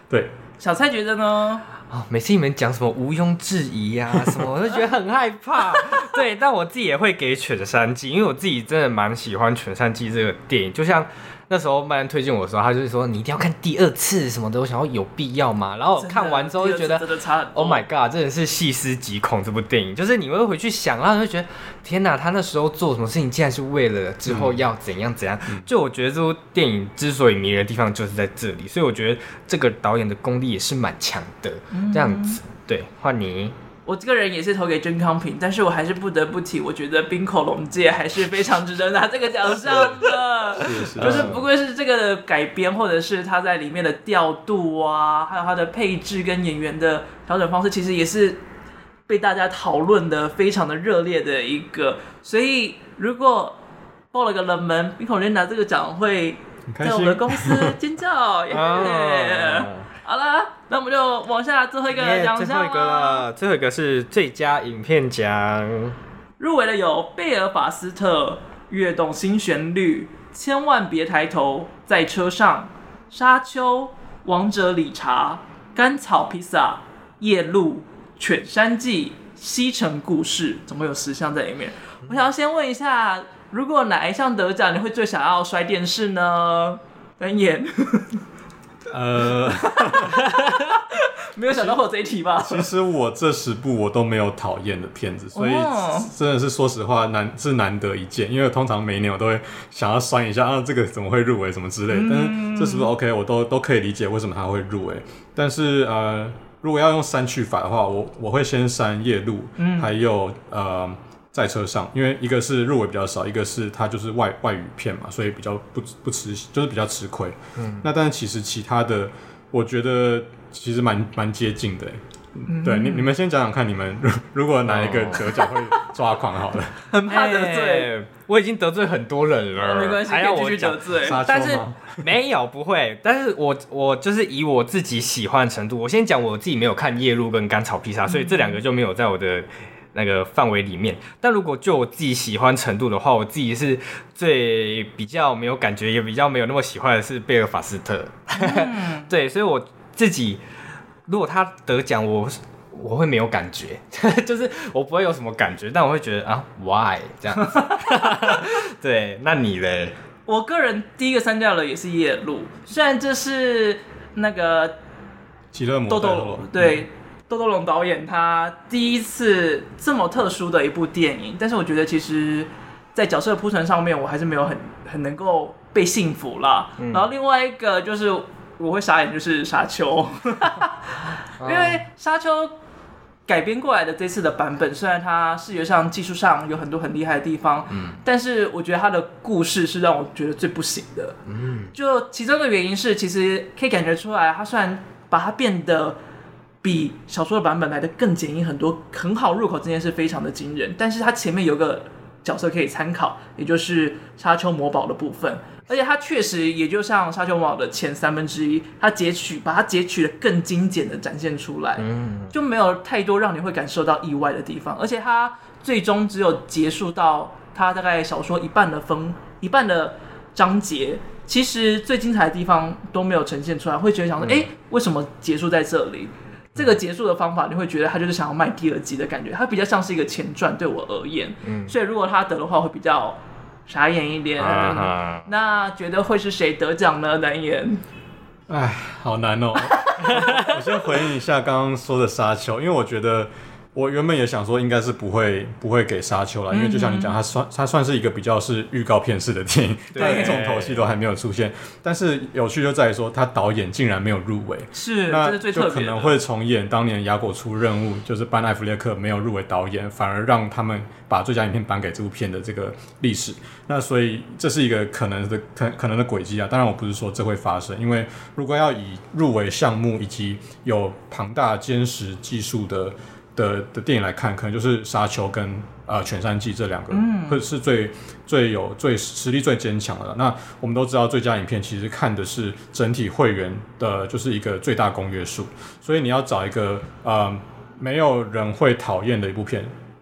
对， 小蔡觉得呢？ 每次你们讲什么毋庸置疑啊什么，我就觉得很害怕。对，但我自己也会给《犬山记》，因为我自己真的蛮喜欢《犬山记》这个电影。就像那时候曼恩推荐我的时候，他就是说你一定要看第2次什么的，我想要有必要吗？然后我看完之后就觉得真的差很多 ，Oh my god， 真的是细思极恐。这部电影就是你会回去想，然后你会觉得天哪，他那时候做什么事情，竟然是为了之后要怎样怎样。就我觉得这部电影之所以迷人的地方就是在这里，所以我觉得这个导演的功力也是蛮强的。这样子，对，换你。 我这个人也是投给甄康平，但是我还是不得不提，我觉得冰口龙介还是非常值得拿这个奖项的。就是不愧是这个的改编，或者是他在里面的调度啊，还有他的配置跟演员的调整方式，其实也是被大家讨论的非常的热烈的一个。所以如果爆了个冷门，冰口龙介拿这个奖会在我们的公司尖叫耶！好了，那我们就往下最后一个奖项最后一个了，最后一个是最佳影片奖， 入围的有贝尔法斯特、跃动新旋律、千万别抬头、在车上、沙丘、王者理查、甘草披萨、夜路、犬山记、西城故事，总共有10项在里面。我想要先问一下，如果哪一项得奖，你会最想要摔电视呢？跟演。没有想到会有这一题吧？ 其实我这10部我都没有讨厌的片子，所以真的是说实话难得一见。因为通常每一年我都会想要酸一下啊，这个怎么会入围什么之类的。但是这10部 OK， 我都可以理解为什么它会入围。但是如果要用删去法的话，我会先删夜路，还有在车上，因为一个是入围比较少，一个是它就是外语片嘛，所以比较不吃，就是比较吃亏。那但是其实其他的，我觉得其实蛮接近的。对，你们先讲讲看，你们如果哪一个得奖会抓狂好了。 很怕得罪， 我已经得罪很多人了， 没关系， 还要我继续得罪。 但是没有不会，但是我就是以我自己喜欢程度，我先讲我自己没有看夜路跟甘草披萨，所以这2个就没有在我的那个范围里面。但如果就我自己喜欢程度的话，我自己是最比较没有感觉，也比较没有那么喜欢的是贝尔法斯特。对，所以我自己如果他得奖，我会没有感觉，就是我不会有什么感觉，但我会觉得啊 ，why 这样子。对，那你嘞？ 我个人第一个删掉的也是夜路，虽然这是那个吉勒摩豆豆对。豆豆龙导演他第一次这么特殊的一部电影，但是我觉得其实在角色铺陈上面我还是没有很能够被信服啦。然后另外一个就是我会傻眼，就是沙丘。因为沙丘改编过来的这次的版本，虽然它视觉上技术上有很多很厉害的地方，但是我觉得它的故事是让我觉得最不行的。就其中的原因是，其实可以感觉出来，它虽然把它变得比小说的版本来的更简易很多，很好入口，这件事非常的惊人。但是它前面有个角色可以参考，也就是沙丘魔堡的部分，而且它确实也就像沙丘魔堡的前1/3，把它截取的更精简的展现出来，就没有太多让你会感受到意外的地方。而且它最终只有结束到它大概小说一半的章节，其实最精彩的地方都没有呈现出来，会觉得想说，为什么结束在这里？这个结束的方法，你会觉得他就是想要卖第2集的感觉，他比较像是一个前传，对我而言。所以如果他得的话，会比较傻眼一点。那觉得会是谁得奖呢？难言。 哎，好难哦。我先回应一下刚刚说的沙丘，因为我觉得我原本也想说应该是不会给沙丘啦，因为就像你讲，它算是一个比较是预告片式的电影，对，重头戏都还没有出现。但是有趣就在于说，他导演竟然没有入围， 这是最特别的， 就可能会重演当年雅果出任务，就是班艾弗列克没有入围导演，反而让他们把最佳影片颁给这部片的这个历史。那所以这是一个可能的轨迹啊。当然我不是说这会发生，因为如果要以入围项目以及有庞大坚实技术的电影来看，可能就是沙丘跟犬山记这2个，会是最实力最坚强的了。那我们都知道，最佳影片其实看的是整体会员的，就是一个最大公约数。所以你要找一个没有人会讨厌的一部片，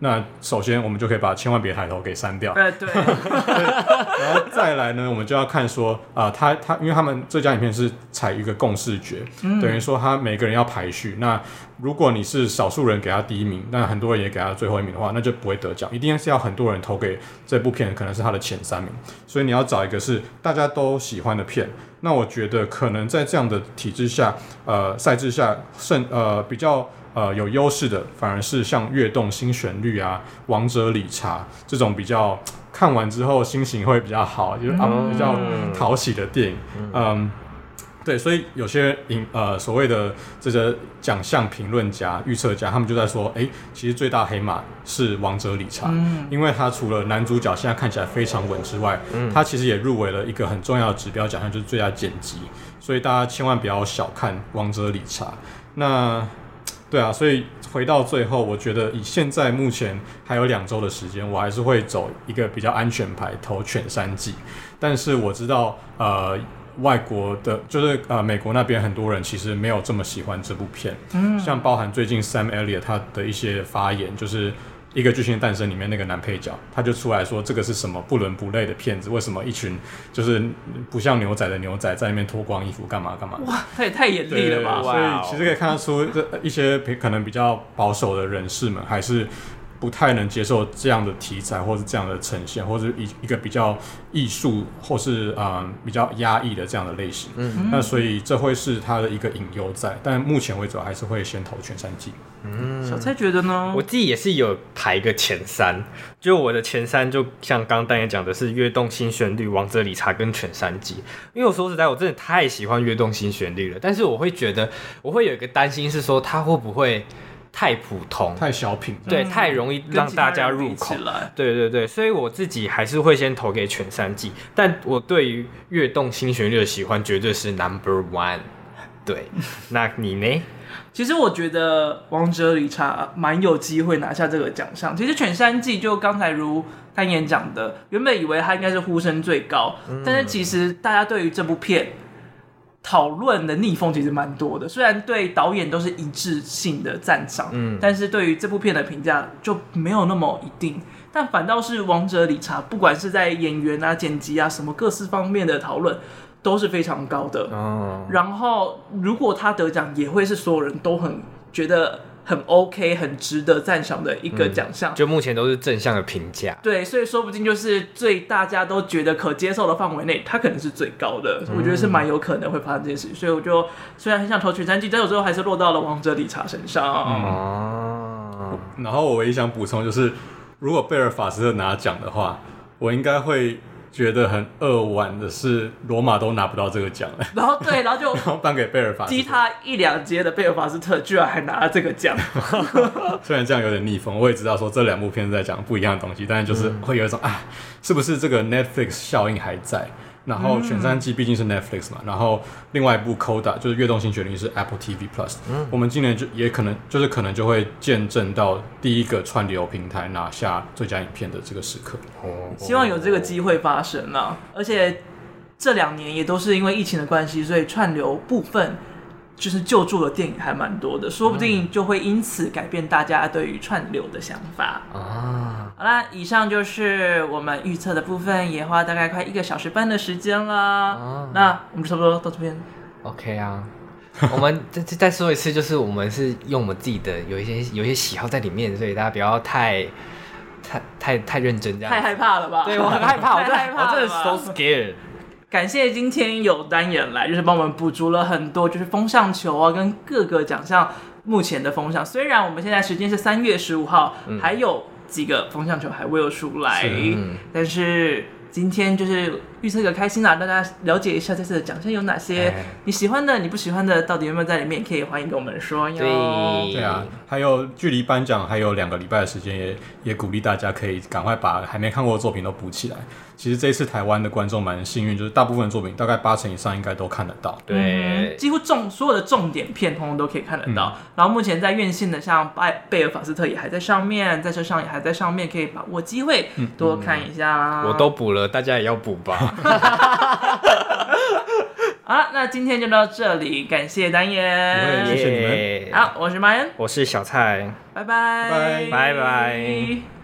那首先我们就可以把千万别抬头给删掉。 对。 然后再来呢，我们就要看说他因为他们这家影片是采一个共视觉，等于说他每个人要排序。那如果你是少数人给他第一名，那很多人也给他最后一名的话，那就不会得奖。一定是要很多人投给这部片，可能是他的前3名。所以你要找一个是大家都喜欢的片。那我觉得可能在这样的体制下，赛制下，比较有优势的，反而是像《跃动新旋律》啊，《王者理查》这种比较看完之后心情会比较好，就是比较讨喜的电影。对，所以有些所谓的这个奖项评论家、预测家，他们就在说，其实最大黑马是《王者理查》，因为他除了男主角现在看起来非常稳之外，他其实也入围了一个很重要的指标奖项，就是最佳剪辑。所以大家千万不要小看《王者理查》。那对啊，所以回到最后，我觉得以现在目前还有2周的时间，我还是会走一个比较安全牌，投犬3季。但是我知道外国的，就是美国那边很多人其实没有这么喜欢这部片，像包含最近 Sam Elliott 他的一些发言，就是一个巨星的诞生里面那个男配角，他就出来说这个是什么不伦不类的片子，为什么一群就是不像牛仔的牛仔在那边脱光衣服干嘛干嘛？ 哇，他也太严厉了吧！ 所以其实可以看得出，一些可能比较保守的人士们还是不太能接受这样的题材，或是这样的呈现，或是一个比较艺术，或是比较压抑的这样的类型。那所以这会是他的一个隐忧在，但目前为止还是会先投犬3季。 小蔡觉得呢？ 我自己也是有排一个前3，就我的前3就像刚刚丹也讲的是《跃动新旋律》、《王者理查》跟犬3季。因为我说实在，我真的太喜欢《跃动新旋律》了，但是我会觉得我会有一个担心是说，它会不会太普通、 太小品， 对，太容易让大家入口。对，所以我自己还是会先投给犬3季，但我对于《跃动新旋律》的喜欢绝对是 No.1。对，那你呢？ 其实我觉得《王者理查》蛮有机会拿下这个奖项。其实犬3季就刚才如丹言讲的，原本以为他应该是呼声最高，但是其实大家对于这部片讨论的逆风其实蛮多的，虽然对导演都是一致性的赞赏，但是对于这部片的评价就没有那么一定。但反倒是《王者理查》，不管是在演员啊、剪辑啊什么各式方面的讨论都是非常高的。然后如果他得奖，也会是所有人都很觉得很 OK 很值得赞赏的一个奖项， 就目前都是正向的评价。 对，所以说不定就是最大家都觉得可接受的范围内，它可能是最高的。我觉得是蛮有可能会发生这件事情，所以我就虽然很想投犬3季，但有时候还是落到了王者理查身上。 然后我唯一想补充就是，如果贝尔法斯特拿奖的话，我应该会觉得很扼腕的是，罗马都拿不到这个奖了。 然后对，然后就然后颁给贝尔法斯特， 踢他1-2阶的贝尔法斯特居然还拿了这个奖。 虽然这样有点逆风，我也知道说这2部片在讲不一样的东西，但是就是会有一种是不是这个 Netflix 效应还在？然后犬3季毕竟是 Netflix 嘛，然后另外一部 Coda 就是《跃动新旋律》是 Apple TV Plus，我们今年也可能就会见证到第一个串流平台拿下最佳影片的这个时刻。 希望有这个机会发生啊！而且这2年也都是因为疫情的关系，所以串流部分就是救助的电影还蛮多的，说不定就会因此改变大家对于串流的想法。好啦，以上就是我们预测的部分，也花大概快1个小时半的时间了。那我们就差不多到这边。 OK 啊，我们再说一次，就是我们是用我们自己的有一些喜好在里面，所以大家不要太认真这样。 太害怕了吧？ 对，我很害怕，我真的 so scared。 感谢今天有单眼来，就是帮我们补足了很多就是风向球啊跟各个奖项目前的风向。虽然我们现在时间是3月15号，还有几个风向球还未有出来，但是今天就是预测一个开心啦，大家了解一下这次的奖项有哪些，你喜欢的、你不喜欢的，到底有没有在里面，可以欢迎跟我们说哟。 对啊，还有距离颁奖还有2个礼拜的时间，也鼓励大家可以赶快把还没看过的作品都补起来。其实这一次台湾的观众蛮幸运，就是大部分的作品大概80%以上应该都看得到。 对， 几乎所有的重点片通通都可以看得到。然后目前在院线的像贝尔法斯特也还在上面，在车上也还在上面，可以把握机会多看一下。 我都补了，大家也要补吧。 好，那今天就到这里，感谢单眼， 谢谢你们。 好，我是马恩， 我是小蔡， 拜拜， 拜拜拜。